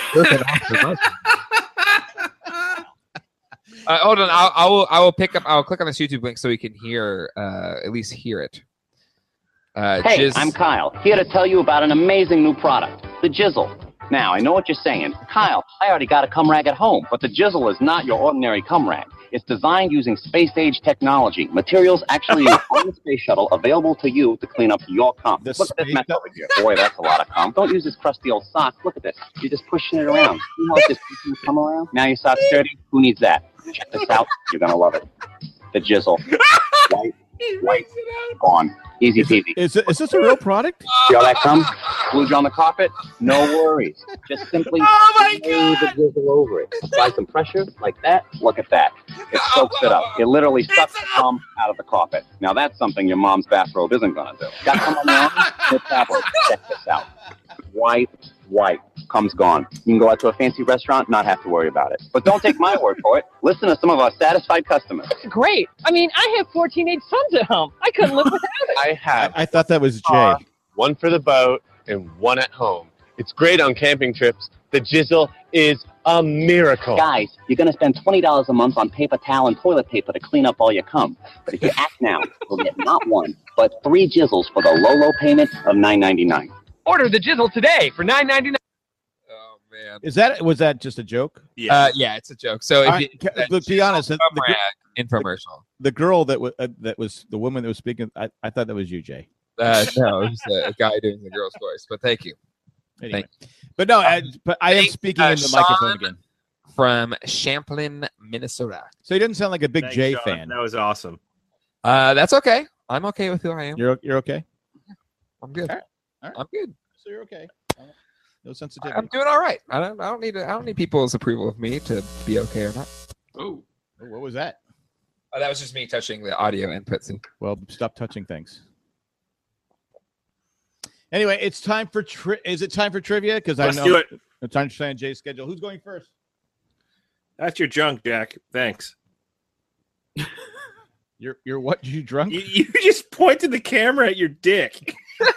Uh, hold on, I'll, I will. I will pick up. I'll click on this YouTube link so we can hear, uh, at least hear it. Uh, Hey, Jizz- I'm Kyle, here to tell you about an amazing new product, the Jizzle. Now, I know what you're saying. Kyle, I already got a cum rag at home, but the Jizzle is not your ordinary cum rag. It's designed using space-age technology. Materials actually used on the space shuttle available to you to clean up your cum. The Look at this space mess shuttle? over here. Boy, that's a lot of cum. Don't use this crusty old sock. Look at this. You're just pushing it around. See how it's just pushing the cum around? Now your sock's dirty. Who needs that? Check this out. You're going to love it. The jizzle. White, white, gone. Easy peasy. Is, it, is this a real product? See all that cum? Glued you on the carpet? No worries. Just simply Oh my lay the jizzle over it. Apply some pressure like that. Look at that. It soaks it up. It literally sucks the cum out of the carpet. Now that's something your mom's bathrobe isn't going to do. Got cum on your arm? No problem. Check this out. White, white. Cum's gone. You can go out to a fancy restaurant, not have to worry about it. But don't take my word for it. Listen to some of our satisfied customers. Great. I mean, I have four teenage sons at home. I couldn't live without it. I I, have I thought that was Jay. uh, one for the boat and one at home. It's great on camping trips. The jizzle is a miracle. Guys, you're going to spend twenty dollars a month on paper towel and toilet paper to clean up all your cum. But if you act now, you'll get not one, but three jizzles for the low, low payment of nine ninety-nine. Order the jizzle today for nine ninety-nine. Oh man. Is that was that just a joke? Yeah. Uh, yeah, it's a joke. So if All right, you, ca- that look, be honest. The, Cum the, rag infomercial. the girl that was uh, that was the woman that was speaking. I, I thought that was you, Jay. Uh, no, it's a, a guy doing the girl's voice. But thank you. Anyway. But no, I, but I am Thanks, speaking uh, in the microphone Sean. again. From Champlin, Minnesota. So he doesn't sound like a big Thanks, Jay Sean. fan. That was awesome. Uh, that's okay. I'm okay with who I am. You're you're okay. I'm good. All right. All right. I'm good. So you're okay. No sensitivity. I'm doing all right. I don't. I don't need. To, I don't need people's approval of me to be okay or not. Oh, Oh, what was that? Oh, that was just me touching the audio inputs. Well, stop touching things. Anyway, it's time for tri- is it time for trivia? Because I Let's know do it. I'm trying to understand Jay's schedule. Who's going first? That's your junk, Jack. Thanks. You're you're what? You drunk? You, you just pointed the camera at your dick.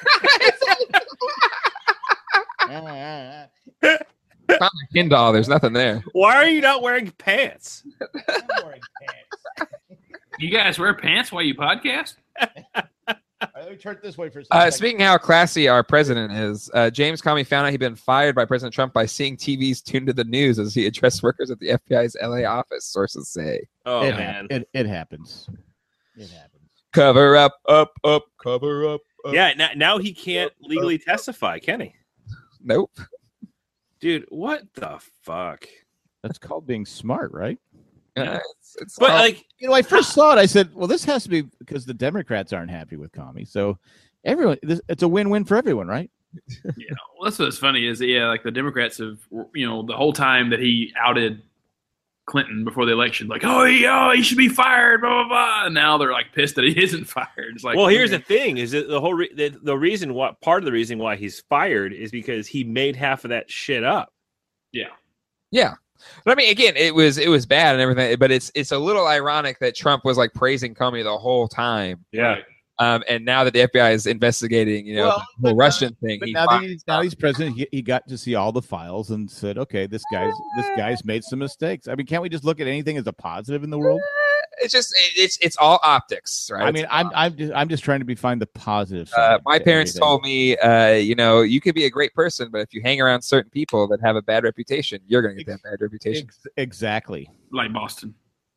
Ah, Found my Ken doll. The's nothing there. Why are you not wearing pants? I'm wearing pants. you guys wear pants while you podcast? All right, let me turn it this way for a second. Uh, speaking of how classy our president is, uh, James Comey found out he'd been fired by President Trump by seeing T Vs tuned to the news as he addressed workers at the F B I's L A office. Sources say. Oh it, man. hap- it it happens. It happens. Cover up, up, up, cover up. up. Yeah. Now, now he can't legally testify, can he? Nope. Dude, what the fuck? That's called being smart, right? Uh, it's, it's But all- like, You know, I first saw it. I said, "Well, this has to be because the Democrats aren't happy with Comey." So everyone, this, it's a win-win for everyone, right? Yeah, well, that's what's funny is that, yeah, like the Democrats have, you know, the whole time that he outed Clinton before the election, like, oh, he, oh, he should be fired, blah blah blah. And now they're like pissed that he isn't fired. It's like, well, here's the okay. thing: is that the whole re- the, the reason why part of the reason why he's fired is because he made half of that shit up. yeah, Yeah. But I mean, again, it was it was bad and everything, but it's it's a little ironic that Trump was like praising Comey the whole time. Yeah. Right. Um, and now that the F B I is investigating, you know, Well, the but whole now- Russian thing, But he now that finds he's now out. he's president, he, he got to see all the files and said, "Okay, this guy's this guy's made some mistakes." I mean, can't we just look at anything as a positive in the world? it's just it- it's it's all optics, right? I mean, I'm I'm just I'm just trying to be find the positive Uh, side. my to parents everything. told me, uh, you know, you could be a great person, but if you hang around certain people that have a bad reputation, you're going to get that bad reputation. Ex- exactly. like Boston.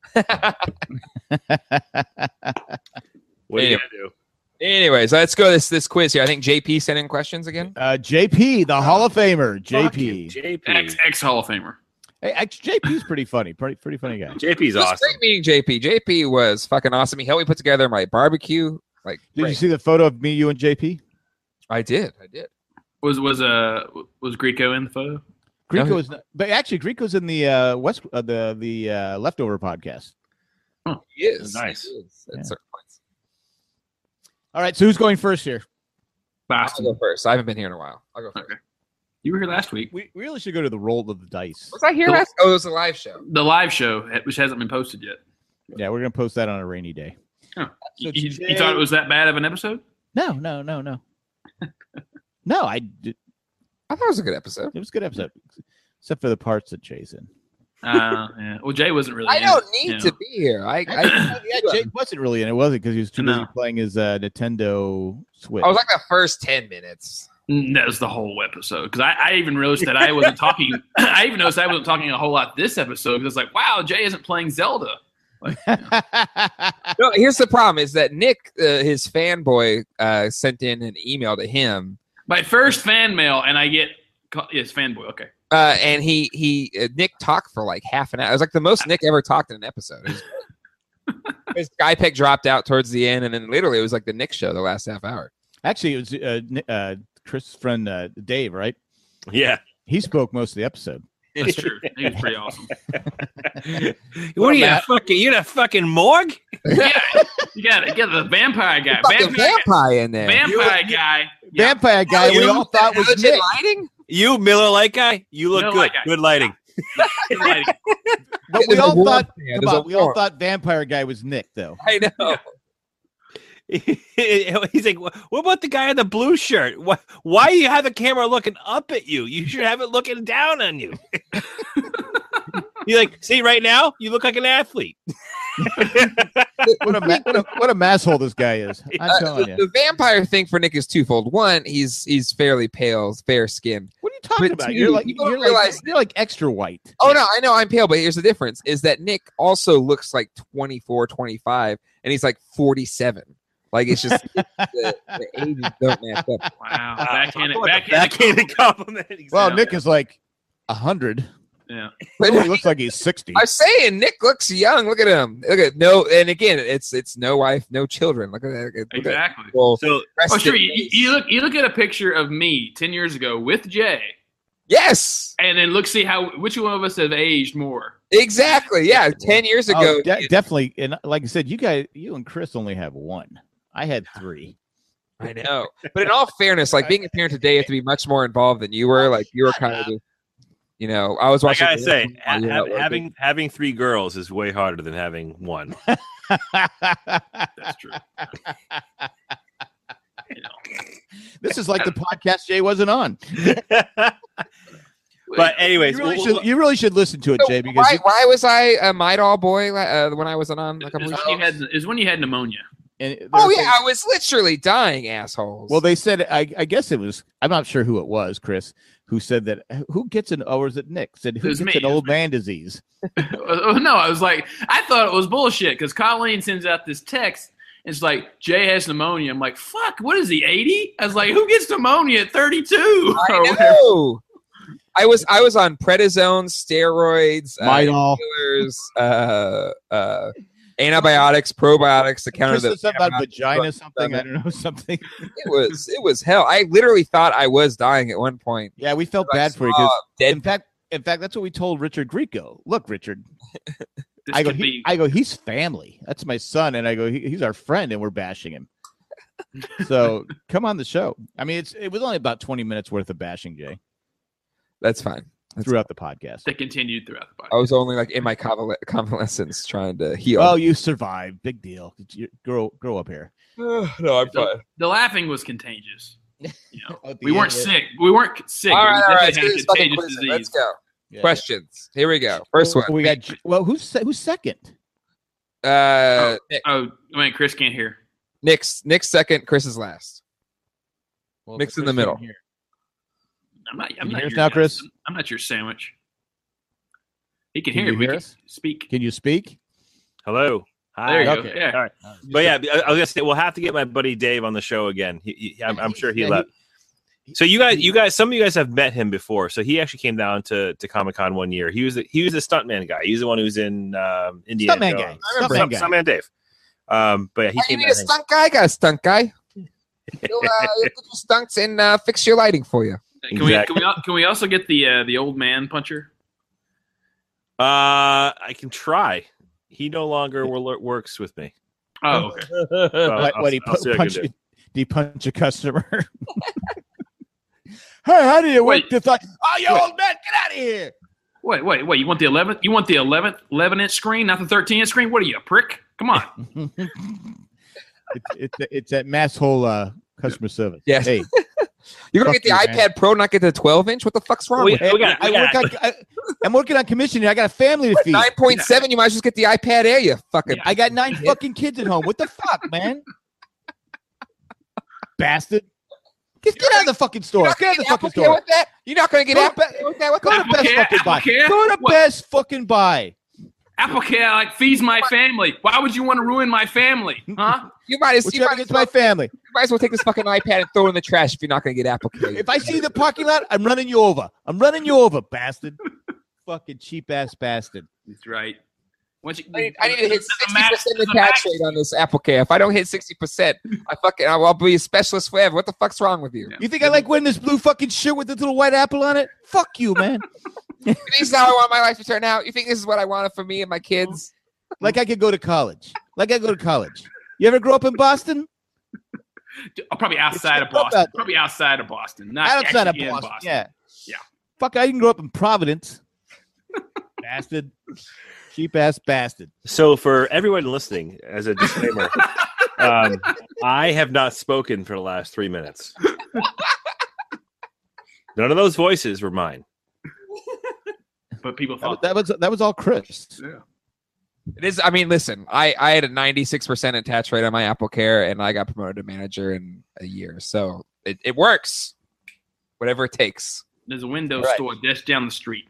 What are Anyway. you gonna do? Anyways, let's go this this quiz here. I think J P sent in questions again. uh, J P, the Hall of Famer, J P. Fucking J P. Ex ex Hall of Famer. Hey, actually, J P's pretty funny, pretty pretty funny guy. J P's It was awesome. great meeting J P. J P was fucking awesome. He helped me put together my barbecue. Like, Did you great. see the photo of me, you, and J P? I did. I did. Was was uh was Greco in the photo? Greco No, is, not, but actually, Greco's in the uh, West uh, the the uh, leftover podcast. He is. Nice. He is at Yeah. certain points. All right, so who's going first here? I'll Boston. go first. I haven't been here in a while. I'll go first. Okay. You were here last week. We we really should go to the roll of the dice. Was I here The- last? Oh, it was a live show. The live show, which hasn't been posted yet. Yeah, we're gonna post that on a rainy day. Huh. So you, today- you thought it was that bad of an episode? No, no, no, no, no. I did, I thought it was a good episode. it was a good episode, except for the parts that Jay's in. Uh, yeah. Well, Jay wasn't really. I in don't it, need you know. to be here. I, I, Yeah, Jay wasn't really in it, was it? Because he was too busy No. playing his uh, Nintendo Switch. I was like the first ten minutes. That was the whole episode because I, I even realized that I wasn't talking. I even noticed I wasn't talking a whole lot this episode because it's like, wow, Jay isn't playing Zelda. Like, you know. No, here's the problem: is that Nick, uh, his fanboy, uh, sent in an email to him. My first fan mail, and I get yes, fanboy. Okay. Uh, and he he uh, Nick talked for like half an hour. It was like the most Nick ever talked in an episode. It was his guy pick dropped out towards the end, and then literally it was like the Nick show the last half hour. Actually, it was uh, Ni- uh, Chris' friend uh, Dave, right? Yeah. He spoke most of the episode. That's true. He was pretty awesome. What are you, a fucking, you in a fucking morgue? Yeah, you got to get the vampire guy. Fucking Vampire, vampire in there. vampire guy. Yeah. Vampire guy, we you- all thought was Legit Nick. lighting? You Miller Lite guy? You look Miller good. Lite guy. Good lighting. Like, But we There's a all warm thought, fan. come There's a on, we all warm- thought vampire guy was Nick, though. I know. He's like, what about the guy in the blue shirt? Why, why do you have the camera looking up at you? You should have it looking down on you. You're like, see, right now, you look like an athlete. What a ma- what a what a masshole this guy is. I'm Uh, telling the, you. the vampire thing for Nick is twofold. One, he's he's fairly pale, fair skinned. What are you talking But about? two, You're like you don't you're realize- like you're like extra white. Oh no, I know I'm pale, but here's the difference: is that Nick also looks like twenty-four, twenty-five, and he's like forty-seven. Like it's just the, the ages don't match up. wow. Backhanded, Backhanded backhanded. compliment. Well, Yeah. Nick is like a hundred. Yeah. But He looks like he's sixty. I'm saying Nick looks young. Look at him. Look at no, and again, it's it's no wife, no children. Look at that. Look at Exactly. well, So, Oh, sure. You, you look. You look at a picture of me ten years ago with Jay, yes, and then look see how which one of us have aged more. exactly. Yeah, ten years ago. Oh, de- definitely. And like I said, you guys, you and Chris only have one. I had three. I know, but in all fairness, like being a parent today, you have to be much more involved than you were. Like you were kind of, you know, I was I watching. gotta say, while you were ha- out working. having having three girls is way harder than having one. That's true. You know. This is like the podcast Jay wasn't on. But anyways, You really, we'll- should, you really should listen to it, So Jay, because why, you, why was I a Midol boy uh, when I was on a couple Is weeks when you ago? had is when you had pneumonia. and there Oh was yeah, a- I was literally dying, assholes. Well, they said I, I guess it was. I'm not sure who it was, Chris, who said that. Who gets an? Or was it Nick? Said who It was gets me, an it was old me. man disease? Oh, no, I was like, I thought it was bullshit because Colleen sends out this text. And it's like Jay has pneumonia. I'm like, fuck. What is he? eighty? I was like, who gets pneumonia at thirty-two? I Or whatever. know. I was I was on prednisone, steroids, uh, Midol. inhalers, uh, uh, antibiotics, probiotics to counter Chris the. said something about antibiotic vagina, drug something. I epidemic. don't know, something. It was it was hell. I literally thought I was dying at one point. Yeah, we felt I bad for you. saw 'Cause dead. in fact, in fact, that's what we told Richard Grieco. Look, Richard, This I go, could he, be. I go, he's family. That's my son, and I go, he, he's our friend, and we're bashing him. So come on the show. I mean, it's it was only about twenty minutes worth of bashing Jay That's fine. That's throughout the podcast. that continued throughout the podcast. I was only like in my convale- convalescence trying to heal. Well, you survived. Big deal. You grow grow up here. no, I'm the, the laughing was contagious. You know, At the we end weren't of it. sick. We weren't sick. All but right, we all right. definitely Let's, had a fucking contagious quiz it. Let's disease. go. Yeah. Questions. Here we go. First one. We got well. Who's se- who's second? Uh, Nick. Oh, I mean, Chris can't hear. Nick's Nick's second. Chris is last. Well, Mix in Chris the middle. can't hear. I'm not. Can I'm you not hear us your, now, Chris? I'm not your sandwich. He can, Can hear. you we hear can us? speak. Can you speak? hello. Hi. There you Okay. go. Yeah. All right. But yeah, I I was gonna say we'll have to get my buddy Dave on the show again. He, he, I'm, I'm sure he Yeah, left. So you guys, you guys, some of you guys have met him before. So he actually came down to, to Comic Con one year. He was the, he was the stuntman guy. He's the one who's in um, Indiana Stuntman Jones. guy. I remember Stuntman guy. Stuntman Dave. Um, but yeah, he Hey, you came need down. a stunt guy? I got a stunt guy. He'll, uh, he'll get your stunts and uh, fix your lighting for you. Can we? Exactly. Can we? al- Can we also get the uh, the old man puncher? Uh, I can try. He no longer will, works with me. Oh, okay. So What, I'll- what, he I'll pu- see what I can punch, do. do you punch a customer? Hey, how do you work Wait. the thought? Oh, you old man, get out of here! Wait, wait, wait. You want the eleventh? You want the eleventh, eleven inch screen, not the thirteen inch screen? What are you, a prick? Come on. it's, it's it's that mass hole uh, customer service. Yes. Hey, You're gonna Fuck get the you, man. iPad Pro, not get the twelve inch. What the fuck's wrong We- with hey, we got- I we work got- on, I, I'm working on commission here. I got a family to feed. nine point seven? You might as well just get the iPad Air. You fucking. I got nine fucking kids at home. What the fuck, man? Bastard. Just get out of the fucking You're store. not Get out gonna of the get fucking Apple Care store. with that. You're not gonna get Go to Apple Care with that. What Go to the Apple Best Care, fucking Buy. Apple Care? Go to What? Best fucking Buy. Applecare like feeds my family. Why would you want to ruin my family? Huh? You might as What's you up might against as well, my family? you might as well take this fucking iPad and throw it in the trash if you're not going to get Apple Care. If I see the parking lot, I'm running you over. I'm running you over, bastard. Fucking cheap ass bastard. That's right. Once you, I need, I need to hit there's a sixty max- percent there's a attach max- rate on this Apple Care. If I don't hit sixty percent, I fucking I'll, I'll be a specialist forever. What the fuck's wrong with you? Yeah. You think I like wearing this blue fucking shirt with the little white apple on it? Fuck you, man. You think this is how I want my life to turn out? You think this is what I wanted for me and my kids? Like I could go to college. Like I go to college. You ever grow up in Boston? Oh, probably outside of It's up Boston. out there. Probably outside of Boston. Not Outside of actually in Boston. Boston. Yeah. Yeah. Fuck, I didn't grow up in Providence. Bastard. Cheap ass bastard. So for everyone listening, as a disclaimer, um, I have not spoken for the last three minutes. None of those voices were mine. But people That was, thought that was that was all Chris. Yeah. It is. I mean, listen. I I had a ninety-six percent attach rate on my Apple Care, and I got promoted to manager in a year. So it, it works. Whatever it takes. There's a Windows Right. store just down the street.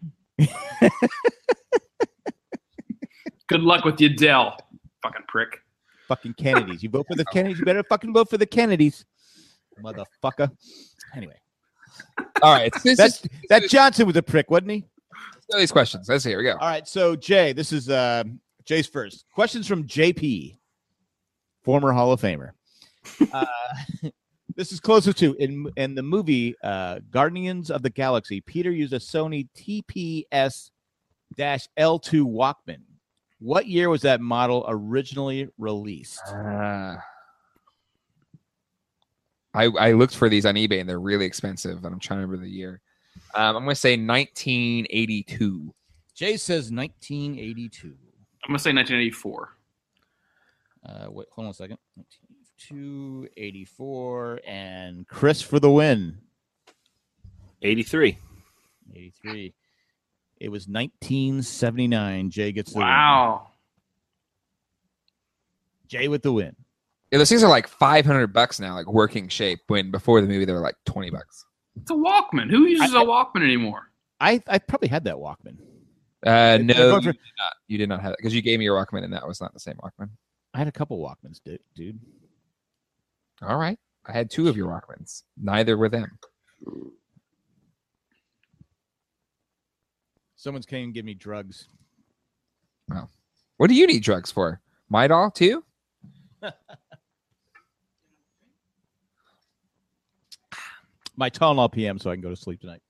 Good luck with your Dell, fucking prick. Fucking Kennedys. You vote for the Kennedys, you better fucking vote for the Kennedys. Motherfucker. Anyway. All right. This That, is, that Johnson was a prick, wasn't he? let's go these questions. Let's see. Here we go. All right, so Jay, this is uh, Jay's first. Questions from J P, former Hall of Famer. Uh, this is closer to in in the movie uh, Guardians of the Galaxy. Peter used a Sony T P S L two Walkman. What year was that model originally released? Uh, I I looked for these on eBay, and they're really expensive. And I'm trying to remember the year. Um, I'm going to say nineteen eighty-two. Jay says nineteen eighty-two. I'm gonna say nineteen eighty-four. Uh, wait, hold on a second. nineteen eighty-two, eighty-four, and Chris for the win. eighty-three. eighty-three. It was nineteen seventy-nine. Jay gets the win. Wow. Jay with the win. Yeah, those things are like five hundred bucks now, like working shape. When before the movie, they were like twenty bucks. It's a Walkman. Who uses I- a Walkman anymore? I, I probably had that Walkman. Uh, They're no, going you for- did not. You did not have it because you gave me your Walkman, and that was not the same Walkman. I had a couple Walkmans, dude. dude. All right, I had two of your Walkmans. Neither were them. Someone's came and give me drugs. What do you need drugs for? Midol too? My Tylenol P M so I can go to sleep tonight.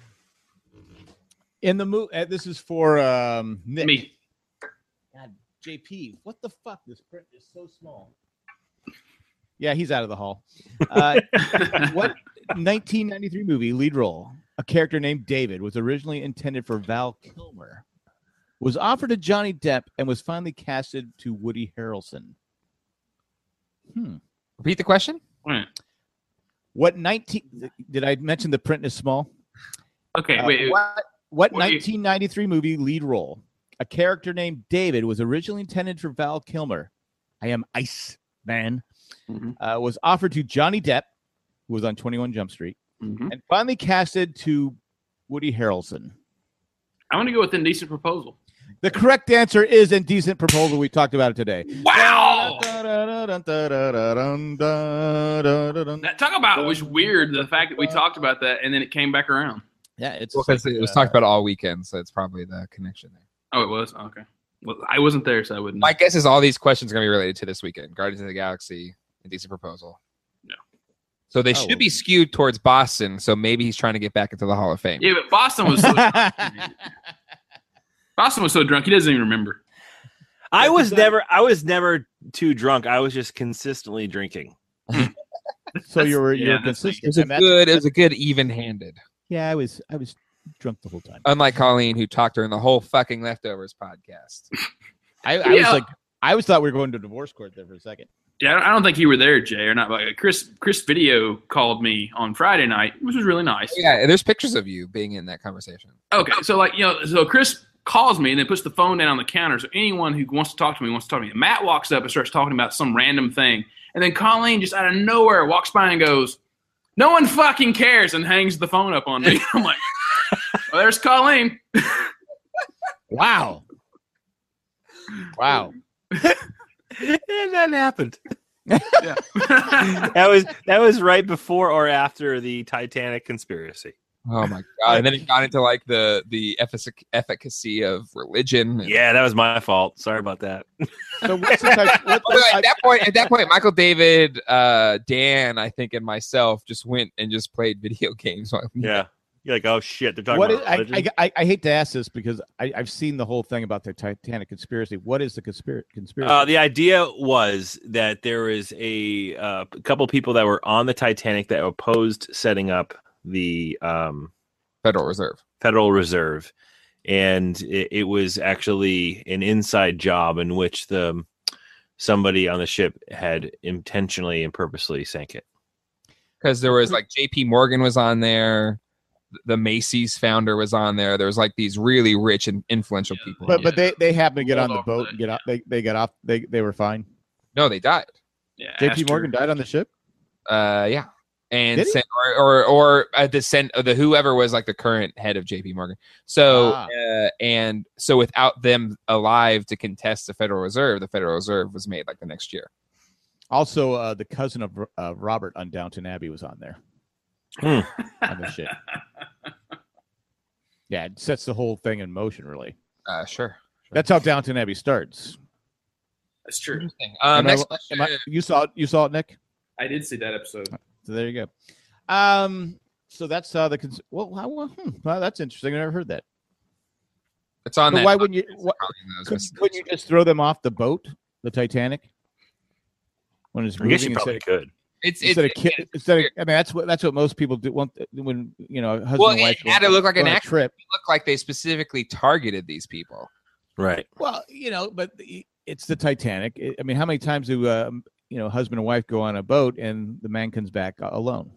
In the movie, uh, this is for um, Nick. Me. God, J P, what the fuck? This print is so small. Yeah, he's out of the hall. Uh, what nineteen ninety-three movie lead role? A character named David was originally intended for Val Kilmer, was offered to Johnny Depp, and was finally casted to Woody Harrelson. Hmm. Repeat the question. Wait. What nineteen? Did I mention the print is small? Okay, Uh, wait. what what What do you- nineteen ninety-three movie lead role? A character named David was originally intended for Val Kilmer. I am Ice Man. Mhm. Uh, was offered to Johnny Depp, who was on twenty-one Jump Street, Mhm. and finally casted to Woody Harrelson. I'm gonna go with Indecent Proposal. The correct answer is Indecent Proposal. We talked about it today. Wow. That That talk about was weird. The fact that we talked about that and then it came back around. Yeah, it's Well, because it was uh, talked about all weekend, so it's probably the connection there. Oh, it was okay. Well, I wasn't there, so I wouldn't. My guess is all these questions are going to be related to this weekend: Guardians of the Galaxy, Indecent Proposal. Yeah. So they Oh, should well. be skewed towards Boston. So maybe he's trying to get back into the Hall of Fame. Yeah, but Boston was so Boston was so drunk he doesn't even remember. I was never I was never too drunk. I was just consistently drinking. So you were Yeah, you're that's consistent. It was a And that's- good. It was a good even-handed. Yeah, I was I was drunk the whole time. Unlike Colleen, who talked during the whole fucking Leftovers podcast. I, I was Yeah. like, I was thought we were going to divorce court there for a second. Yeah, I don't- I don't think you were there, Jay, or not. But Chris, Chris Video called me on Friday night, which was really nice. Yeah, there's pictures of you being in that conversation. Okay, so like you know, so Chris calls me and then puts the phone down on the counter. So anyone who wants to talk to me wants to talk to me. And Matt walks up and starts talking about some random thing, and then Colleen just out of nowhere walks by and goes, "No one fucking cares," and hangs the phone up on me. I'm like, "Well, there's Colleen." Wow. Wow. And that happened. Yeah. That was that was right before or after the Titanic conspiracy. Oh my god! And then it got into like the the effic- efficacy of religion. And- Yeah, that was my fault. Sorry about that. So what's the type, what, Although at that point, at that point, Michael David, uh, Dan, I think, and myself just went and just played video games. Yeah, you're like, oh shit, they're talking what is, about I, religion. I, I, I hate to ask this because I, I've seen the whole thing about the Titanic conspiracy. What is the conspiracy? conspiracy? Uh, the idea was that there is a uh, couple people that were on the Titanic that opposed setting up the um, Federal Reserve. Federal Reserve, and it, it was actually an inside job in which the somebody on the ship had intentionally and purposely sank it. Because there was like J P Morgan was on there, the Macy's founder was on there. There was like these really rich and influential Yeah. people. but but they, they happened to get on the Hold on boat for and that. get off. They, they got off. They they were fine. No, they died. Yeah, J P Astor. Morgan died on the ship. Uh, yeah, and Did he? sent, or or or uh, the sent uh, the whoever was like the current head of J P Morgan. So Ah. uh, and so without them alive to contest the Federal Reserve, the Federal Reserve was made like the next year. Also, uh, the cousin of uh, Robert on Downton Abbey was on there Hmm. on the ship. Yeah, it sets the whole thing in motion. Really, Uh, sure. that's how Downton Abbey starts. That's true. Interesting. Um, Am I- next am I- question. you saw it. You saw it, Nick. I did see that episode. So there you go. Um, so that's uh, the cons- well, how, well, hmm, well, that's interesting. I never heard that. It's on But that. why wouldn't you? Why, Those could, was- couldn't you just throw them off the boat, the Titanic, when it's I guess moving you probably instead, could. It's instead it's of ki- instead of? I mean, that's what that's what most people do. Want when you know, husband well, and wife it had to go- look like go an on a actual trip. look like they specifically targeted these people. Right. Well, you know, but the- it's the Titanic. I- I mean, how many times do um, you know husband and wife go on a boat and the man comes back a- alone?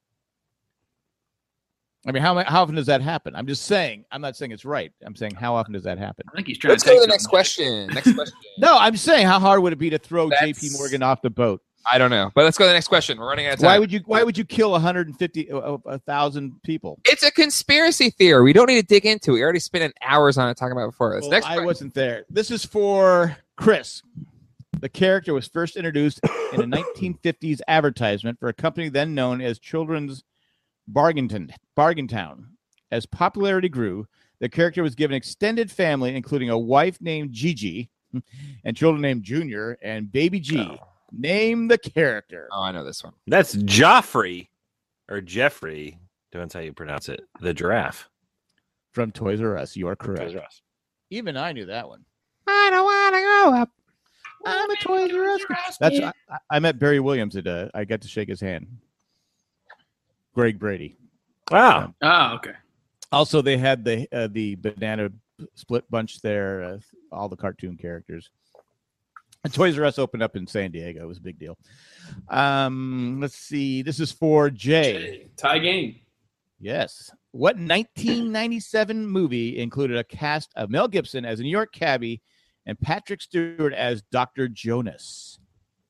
I mean, how ma- how often does that happen? I'm just saying. I'm not saying it's right. I'm saying how often does that happen? I think he's trying Let's to go take to the next something. question. Next question. No, I'm saying how hard would it be to throw J P That's- Morgan off the boat? I don't know, but let's go to the next question. We're running out of time. Why would you? Why would you kill one hundred fifty, a thousand people? It's a conspiracy theory. We don't need to dig into it. We already spent hours on it talking about it before this. Well, Next I question. wasn't there. This is for Chris. The character was first introduced in a nineteen fifties advertisement for a company then known as Children's Bargainton, Bargaintown. As popularity grew, the character was given extended family, including a wife named Gigi and children named Junior and Baby G. Oh. Name the character. Oh, I know this one. That's Joffrey or Jeffrey. Depends how you pronounce it. The giraffe. From Toys R Us. You are Toys correct. R Us. Even I knew that one. I don't want to grow up. I'm a Toys R Us. kid. That's I, I met Barry Williams at uh, I got to shake his hand. Greg Brady. Wow. Oh, okay. Also, they had the uh, the banana split bunch there. Uh, all the cartoon characters. And Toys R Us opened up in San Diego. It was a big deal. Um, let's see. This is for Jay. Tie game. Yes. What nineteen ninety-seven movie included a cast of Mel Gibson as a New York cabbie and Patrick Stewart as Doctor Jonas?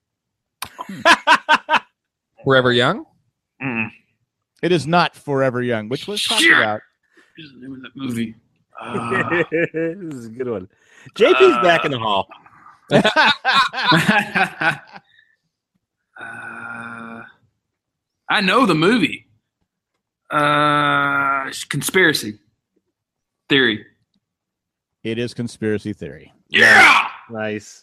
Forever Young? Mm. It is not Forever Young, which was talked Shit. about. What's the name of that movie? Uh, This is a good one. J P's Uh, back in the hall. uh, I know the movie. Uh, conspiracy theory. It is Conspiracy Theory. Yeah. Nice.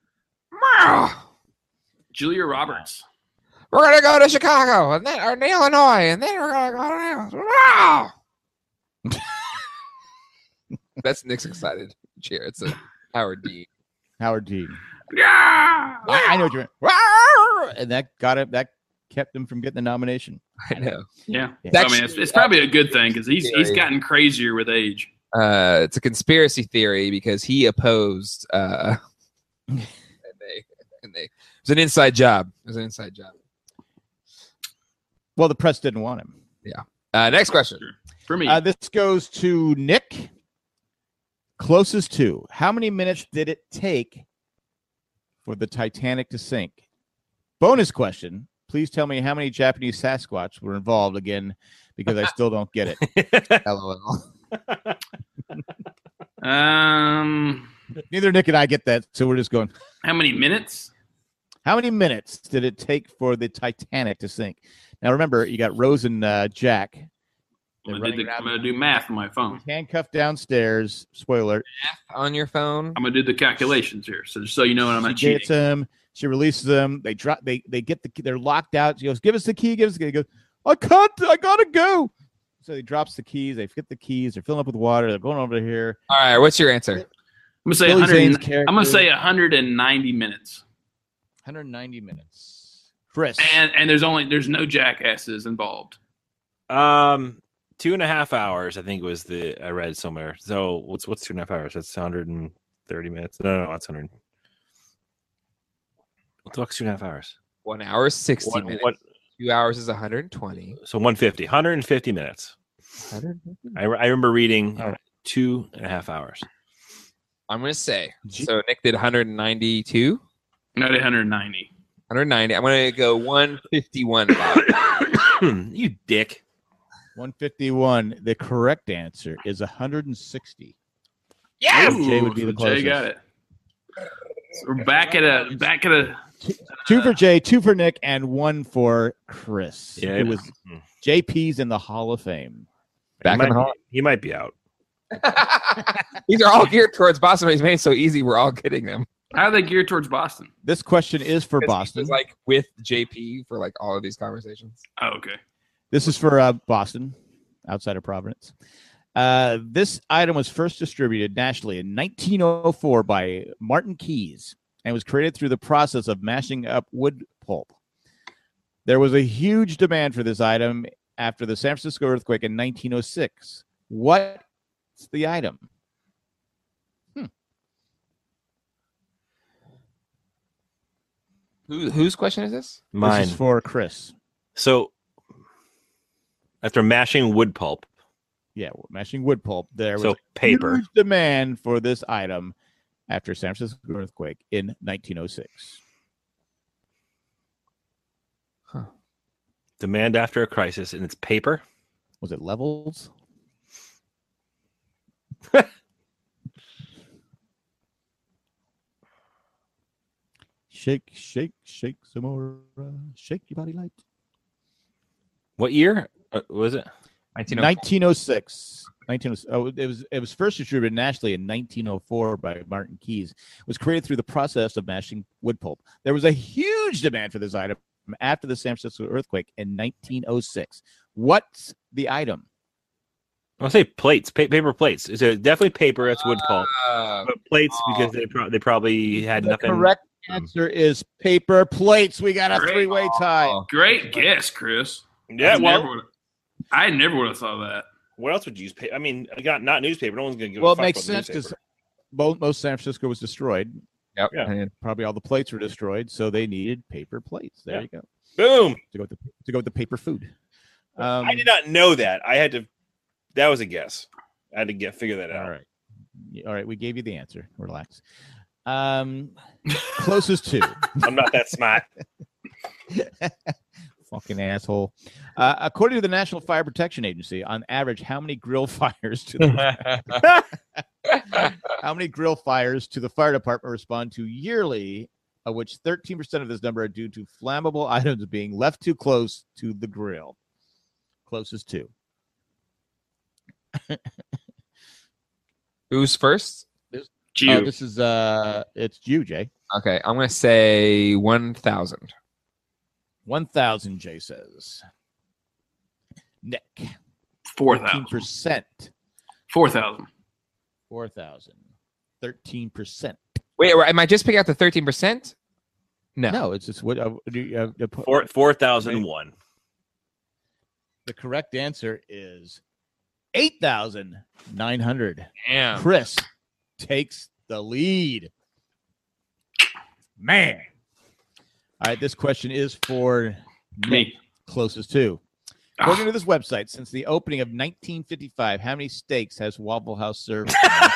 Julia Roberts. We're gonna go to Chicago and then or to Illinois and then we're gonna go to That's Nick's excited cheer. It's a Howard Dean. Howard Dean. Yeah. I, I know what you're. And that got it. That kept him from getting the nomination. I know. Yeah. Yeah. So, I mean, it's, it's probably a good thing because he's he's gotten crazier with age. Uh, it's a conspiracy theory because he opposed. Uh, and they, and they, it was an inside job. It was an inside job. Well, the press didn't want him. Uh, next question. For me, Uh, this goes to Nick. Closest to. How many minutes did it take for the Titanic to sink? Bonus question. Please tell me how many Japanese Sasquatch were involved again, because I still don't get it. LOL. um, Neither Nick and I get that, so we're just going. How many minutes? How many minutes did it take for the Titanic to sink? Now, remember, you got Rose and uh, Jack. I'm gonna, do the, I'm gonna do math on my phone. Handcuffed downstairs. Spoiler. On your phone. I'm gonna do the calculations here, so just so you know, I'm not She cheating. gets him. She releases them. They drop. They they get the. key. They're locked out. She goes, "Give us the key. Give us the key." He goes, "I can't. I gotta go." So he drops the keys. They get the keys. They're filling up with water. They're going over here. All right, what's your answer? I'm gonna say Billy one hundred. Zane's I'm character. gonna say one hundred ninety minutes. one hundred ninety minutes. Chris. And and there's only there's no jackasses involved. Um, two and a half hours. I think was the I read somewhere. So what's what's two and a half hours? That's one hundred thirty minutes. No, no, no that's one hundred. What the fuck's two and a half hours? One hour is sixty What- minutes. what- Two hours is one hundred twenty. So one hundred fifty. one hundred fifty minutes. one hundred fifty? I, I remember reading All right. two and a half hours. I'm going to say. Gee. So Nick did one hundred ninety-two. No, one hundred ninety. one hundred ninety. I'm going to go one fifty-one. You dick. one fifty-one. The correct answer is one hundred sixty. Yes! Ooh, Jay would be the Jay closest. got it. So we're back at a back at a. Two for Jay, two for Nick, and one for Chris. Yeah, It was J P's in the Hall of Fame. Back he, in the might hall. be, he might be out. These are all geared towards Boston, but he's made it so easy we're all getting them. How are they geared towards Boston? This question is for 'Cause he Boston. was, like with J P for like all of these conversations. Oh, okay. This is for uh, Boston, outside of Providence. Uh, this item was first distributed nationally in nineteen oh four by Martin Keyes and was created through the process of mashing up wood pulp. There was a huge demand for this item after the San Francisco earthquake in nineteen oh six. What's the item? Hmm. Who, whose question is this? Mine. This is for Chris. So after mashing wood pulp, Yeah, mashing wood pulp. There was so a paper. huge demand for this item after San Francisco earthquake in nineteen oh six. Demand after a crisis, and it's paper. Was it levels? Shake, shake, shake some more. Uh, shake your body light. What year uh, was it? nineteen oh six. nineteen oh six. Oh, it was it was first distributed nationally in nineteen oh four by Martin Keyes. It was created through the process of mashing wood pulp. There was a huge demand for this item after the San Francisco earthquake in nineteen oh six. What's the item? I'll say plates, pa- paper plates. It's a, definitely paper. That's wood pulp. Uh, But plates because they pro- they probably had The nothing. correct answer is paper plates. We got a Great. three-way tie. Oh. Great guess, Chris. Yeah, I well, never would've- I never would have thought that. what else would you use? Pa- I mean, I got not newspaper. No one's gonna give. Well, a it fuck makes about sense because newspaper. most, most San Francisco was destroyed. Yep. Yeah. And Probably all the plates were destroyed, so they needed paper plates. There Yeah. you go. Boom. To go with the to go with the paper food. Um, I did not know that. I had to. That was a guess. I had to get figure that out. All right. All right. We gave you the answer. Relax. Um, closest to. I'm not that smart. Fucking asshole. Uh, according to the National Fire Protection Agency, on average, how many grill fires to the how many grill fires to the fire department respond to yearly, of which thirteen percent of this number are due to flammable items being left too close to the grill? Closest to. who's first? Jew. Oh, this is uh, it's you, Jay. Okay, I'm going to say one thousand. One thousand, Jay says. Nick. Four Thirteen thousand. percent. Four thousand. Four thousand. Thirteen percent. Wait, am I just picking out the thirteen percent? No. No, it's just what uh, do you, uh, the- Four four thousand one. The correct answer is eight thousand nine hundred. Damn. Chris takes the lead. Man. All right, this question is for Nick, Me. closest to. According to this website, since the opening of nineteen fifty-five, how many steaks has Waffle House served?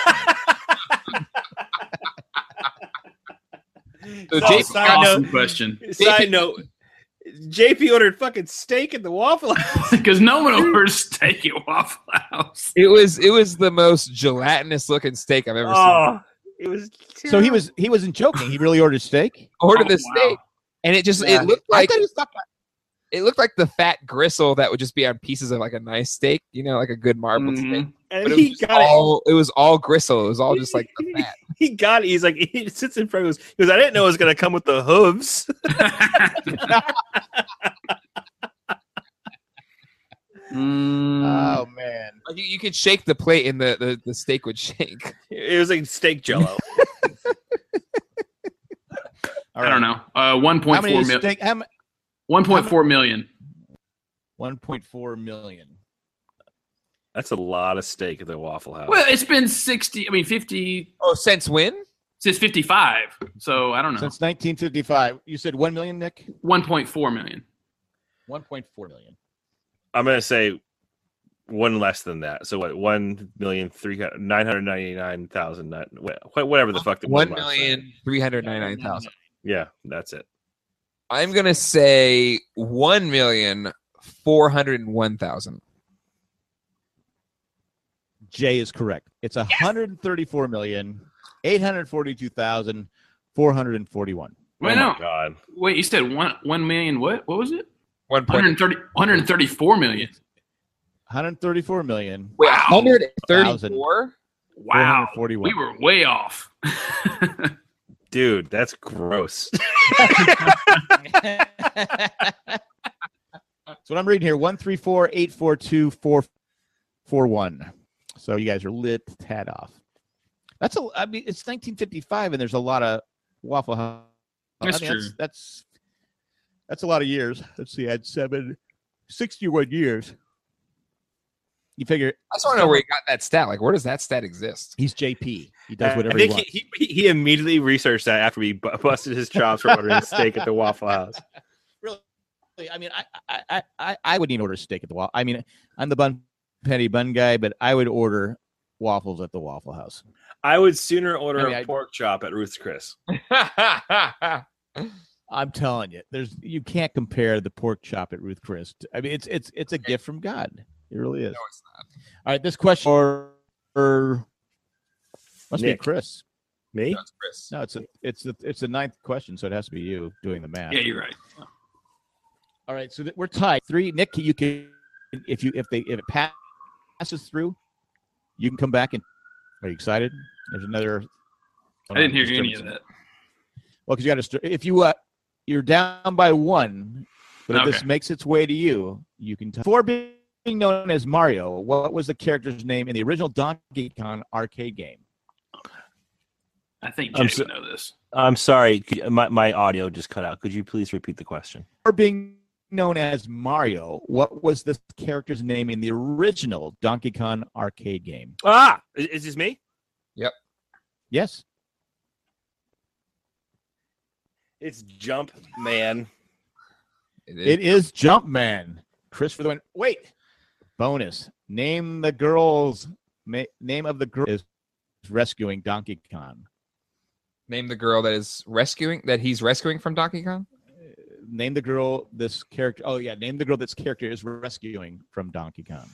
So So, J P side Awesome note, question. side note, J P ordered fucking steak at the Waffle House. Because no one orders steak at Waffle House. It was it was the most gelatinous looking steak I've ever Oh, It was So he was he wasn't joking. He really ordered steak. Ordered Oh, the wow. steak, and it just Yeah. it looked I like thought he was talking about- it looked like the fat gristle that would just be on pieces of like a nice steak, you know, like a good marbled steak. Mhm. But and it he was, got it. all, it was all gristle. It was all just like the fat. He got it. He's like, he sits in front of us. He goes, I didn't know it was going to come with the hooves. Mm. Oh man. Like, you, you could shake the plate, and the, the, the steak would shake. It was like steak jello. I don't know. Uh, one How point many four is million. steak? How ma- One point four million. one point four million. That's a lot of steak at the Waffle House. Well, it's been sixty. I mean, fifty Oh, since when? since fifty-five. So I don't know. Since nineteen fifty-five. You said one million, Nick? One point four million. one point four million. I'm going to say one less than that. So what? One million three hundred nine hundred ninety nine thousand. Whatever the fuck. the One amount said. million three hundred ninety nine thousand. Yeah, that's it. I'm gonna say one million four hundred one thousand. Jay is correct. It's one hundred thirty-four million eight hundred forty-two thousand four hundred forty-one. Wait, oh no. my God. Wait, you said one one million. What? What was it? One one hundred thirty. one hundred thirty-four million. one hundred thirty-four million Wait, Wow. one hundred thirty-four? Wow. forty-one. We were way off. Dude, that's gross. So what I'm reading here, one three four eight four two four four one. So you guys are lit tad off. That's a. I mean, it's nineteen fifty-five, and there's a lot of Waffle House. That's I mean, true. That's, that's that's a lot of years. Let's see, I had seven, sixty-one years. You figure I just want to know where he got that stat. Like, where does that stat exist? he's J P. He does I whatever he think wants. he, he, he immediately researched that after we bu- busted his chops for ordering steak at the Waffle House. Really, I mean, I, I, I, I, I wouldn't even order steak at the Waffle. I mean, I'm the bun patty bun guy, but I would order waffles at the Waffle House. I would sooner order I mean, a I- pork chop at Ruth's Chris. I'm telling you, there's you can't compare the pork chop at Ruth Chris. to- I mean, it's it's it's a gift from God. It really is. No, it's not. All right, this question for, for must Nick. be Chris. Me? No, it's Chris. No, it's a it's the it's the ninth question, so it has to be you doing the math. Yeah, you're right. All right, so th- we're tied. Three, Nick. You can if you if they if it pa- passes through, you can come back and. Are you excited? There's another. I didn't hear any of that. Well, because you got to. If you uh, you're down by one, but if this Okay. makes its way to you, you can. T- Before being known as Mario, what was the character's name in the original Donkey Kong arcade game? I think I'm Jay so- would know this. I'm sorry. Could- My, my audio just cut out. Could you please repeat the question? Before being known as Mario, what was this character's name in the original Donkey Kong arcade game? Ah! Is, is this me? Yes. It's Jump Man. It is. It is Jumpman. Chris for the win. Wait. Bonus. Name the girl's ma- name of the girl is rescuing Donkey Kong. Name the girl that is rescuing that he's rescuing from Donkey Kong. Name the girl this character. Oh yeah, name the girl this character is rescuing from Donkey Kong.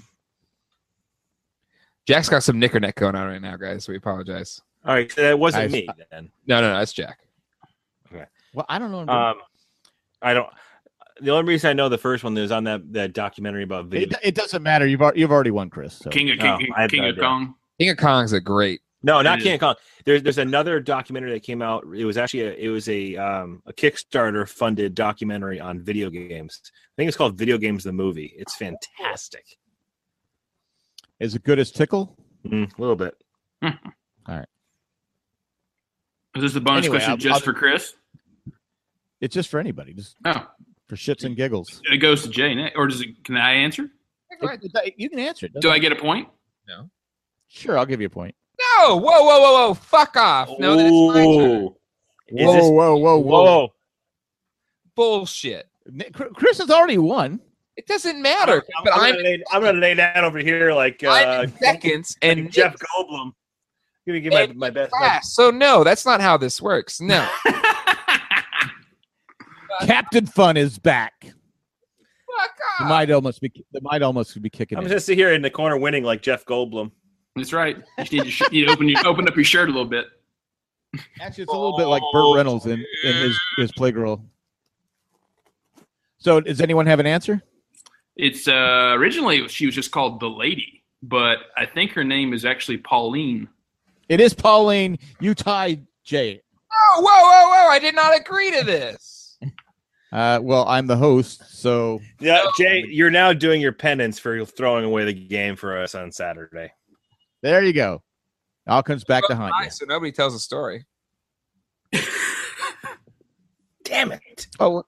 Jack's got some knickerneck going on right now, guys. We apologize. All right, so that wasn't I- me then. No, no, no, that's Jack. Well, I don't know. Um, I don't. The only reason I know the first one is on that, that documentary about video. it, it doesn't matter. You've al- you've already won, Chris. So. King of Oh, King, I had King no of idea. Kong. King of Kong's a great. No, not It King is. of Kong. There's there's another documentary that came out. It was actually a, it was a um a Kickstarter funded documentary on video games. I think it's called Video Games the Movie. It's fantastic. Is it good as Tickle? Mm, a little bit. Is this the bonus Anyway, question I'll- just I'll- for Chris? It's just for anybody, just Oh, for shits and giggles. it goes to Jay next, or does it? Can I answer? It- it- you can answer it. Do I get a point? Sure, I'll give you a point. No, whoa, whoa, whoa, whoa! Fuck off! No, that's my turn. Ooh. Is Whoa, this- whoa, whoa, whoa, Whoa. Bullshit. Nick- Chris has already won. It doesn't matter. I'm, but I'm I'm, gonna lay, I'm gonna lay down over here like uh, I'm in seconds, like and Jeff Nick's Goldblum. I'm gonna give my, And my best. My, last. So no, that's not how this works. No. Captain Fun is back. Fuck The off. might almost be the might almost be kicking I'm in. gonna sit here in the corner winning like Jeff Goldblum. That's right. You need to, sh- you need to open, you open up your shirt a little bit. Actually, it's a little bit like Burt Reynolds in, in his, his Playgirl. So does anyone have an answer? It's uh, originally she was just called the Lady, but I think her name is actually Pauline. It is Pauline. You tied Jay. Oh, whoa, whoa, whoa! I did not agree to this. Uh, well, I'm the host, so Yeah, Jay, you're now doing your penance for throwing away the game for us on Saturday. there you go. All comes back to Oh, haunt you. nice, so nobody tells a story. Damn it. Oh.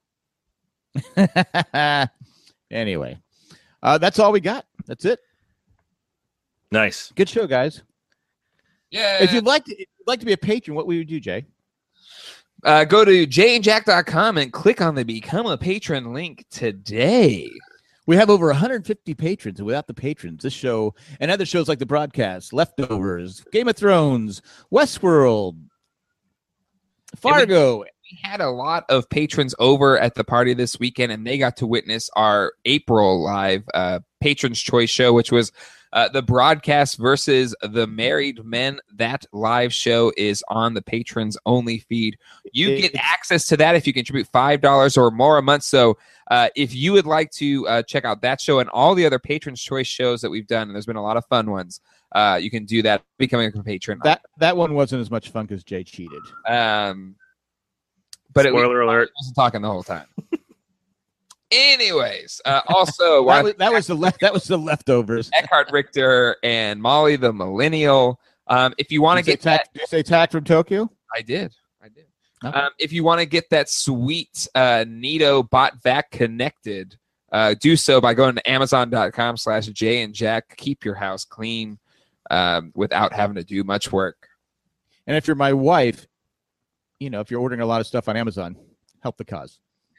Anyway, uh, that's all we got. That's it. Nice. Good show, guys. Yeah. If you'd like to, if you'd like to be a patron, what would you do, Jay? Uh, go to jay and jack dot com and click on the Become a Patron link today. We have over one hundred fifty patrons, and without the patrons, this show and other shows like The Broadcast, Leftovers, Game of Thrones, Westworld, Fargo. We had a lot of patrons over at the party this weekend, and they got to witness our April live uh, Patrons Choice show, which was uh, the Broadcast versus the Married Men. That live show is on the patrons only feed. You It- get access to that if you contribute five dollars or more a month. So uh, if you would like to uh, check out that show and all the other Patrons Choice shows that we've done, and there's been a lot of fun ones, uh, you can do that becoming a patron. That that one wasn't as much fun because Jay cheated. Um, but Spoiler it, alert. I wasn't talking the whole time. Anyways, uh, also That wanna was, that was the le- that was the leftovers. Eckhart Richter and Molly the Millennial. Um, if you want to Did you get say that, tack, did you say tack from Tokyo? I did. I did. Okay. Um, if you want to get that sweet uh, Nito bot vac connected, uh, do so by going to amazon dot com slash Jay and Jack. Keep your house clean um, without having to do much work. And if you're my wife, you know, if you're ordering a lot of stuff on Amazon, help the cause.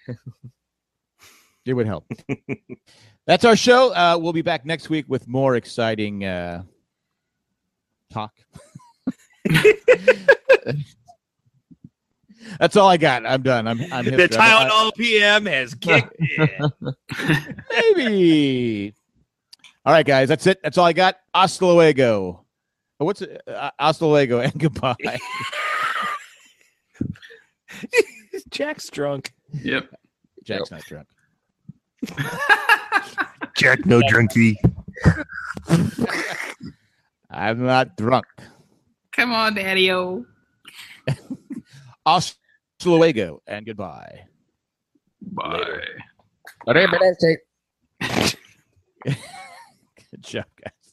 It would help. That's our show. Uh, we'll be back next week with more exciting uh, talk. That's all I got. I'm done. I'm. I'm The hipster. I'm- Tylenol P M has kicked in. Maybe. All right, guys. That's it. That's all I got. Hasta luego. Oh, what's it? Uh, hasta luego and goodbye. Jack's drunk. Yep. Jack's not drunk. Jack, no drunkie. I'm not drunk. Come on, Daddy-O. Hasta luego and goodbye. Bye. Whatever that Good job, guys.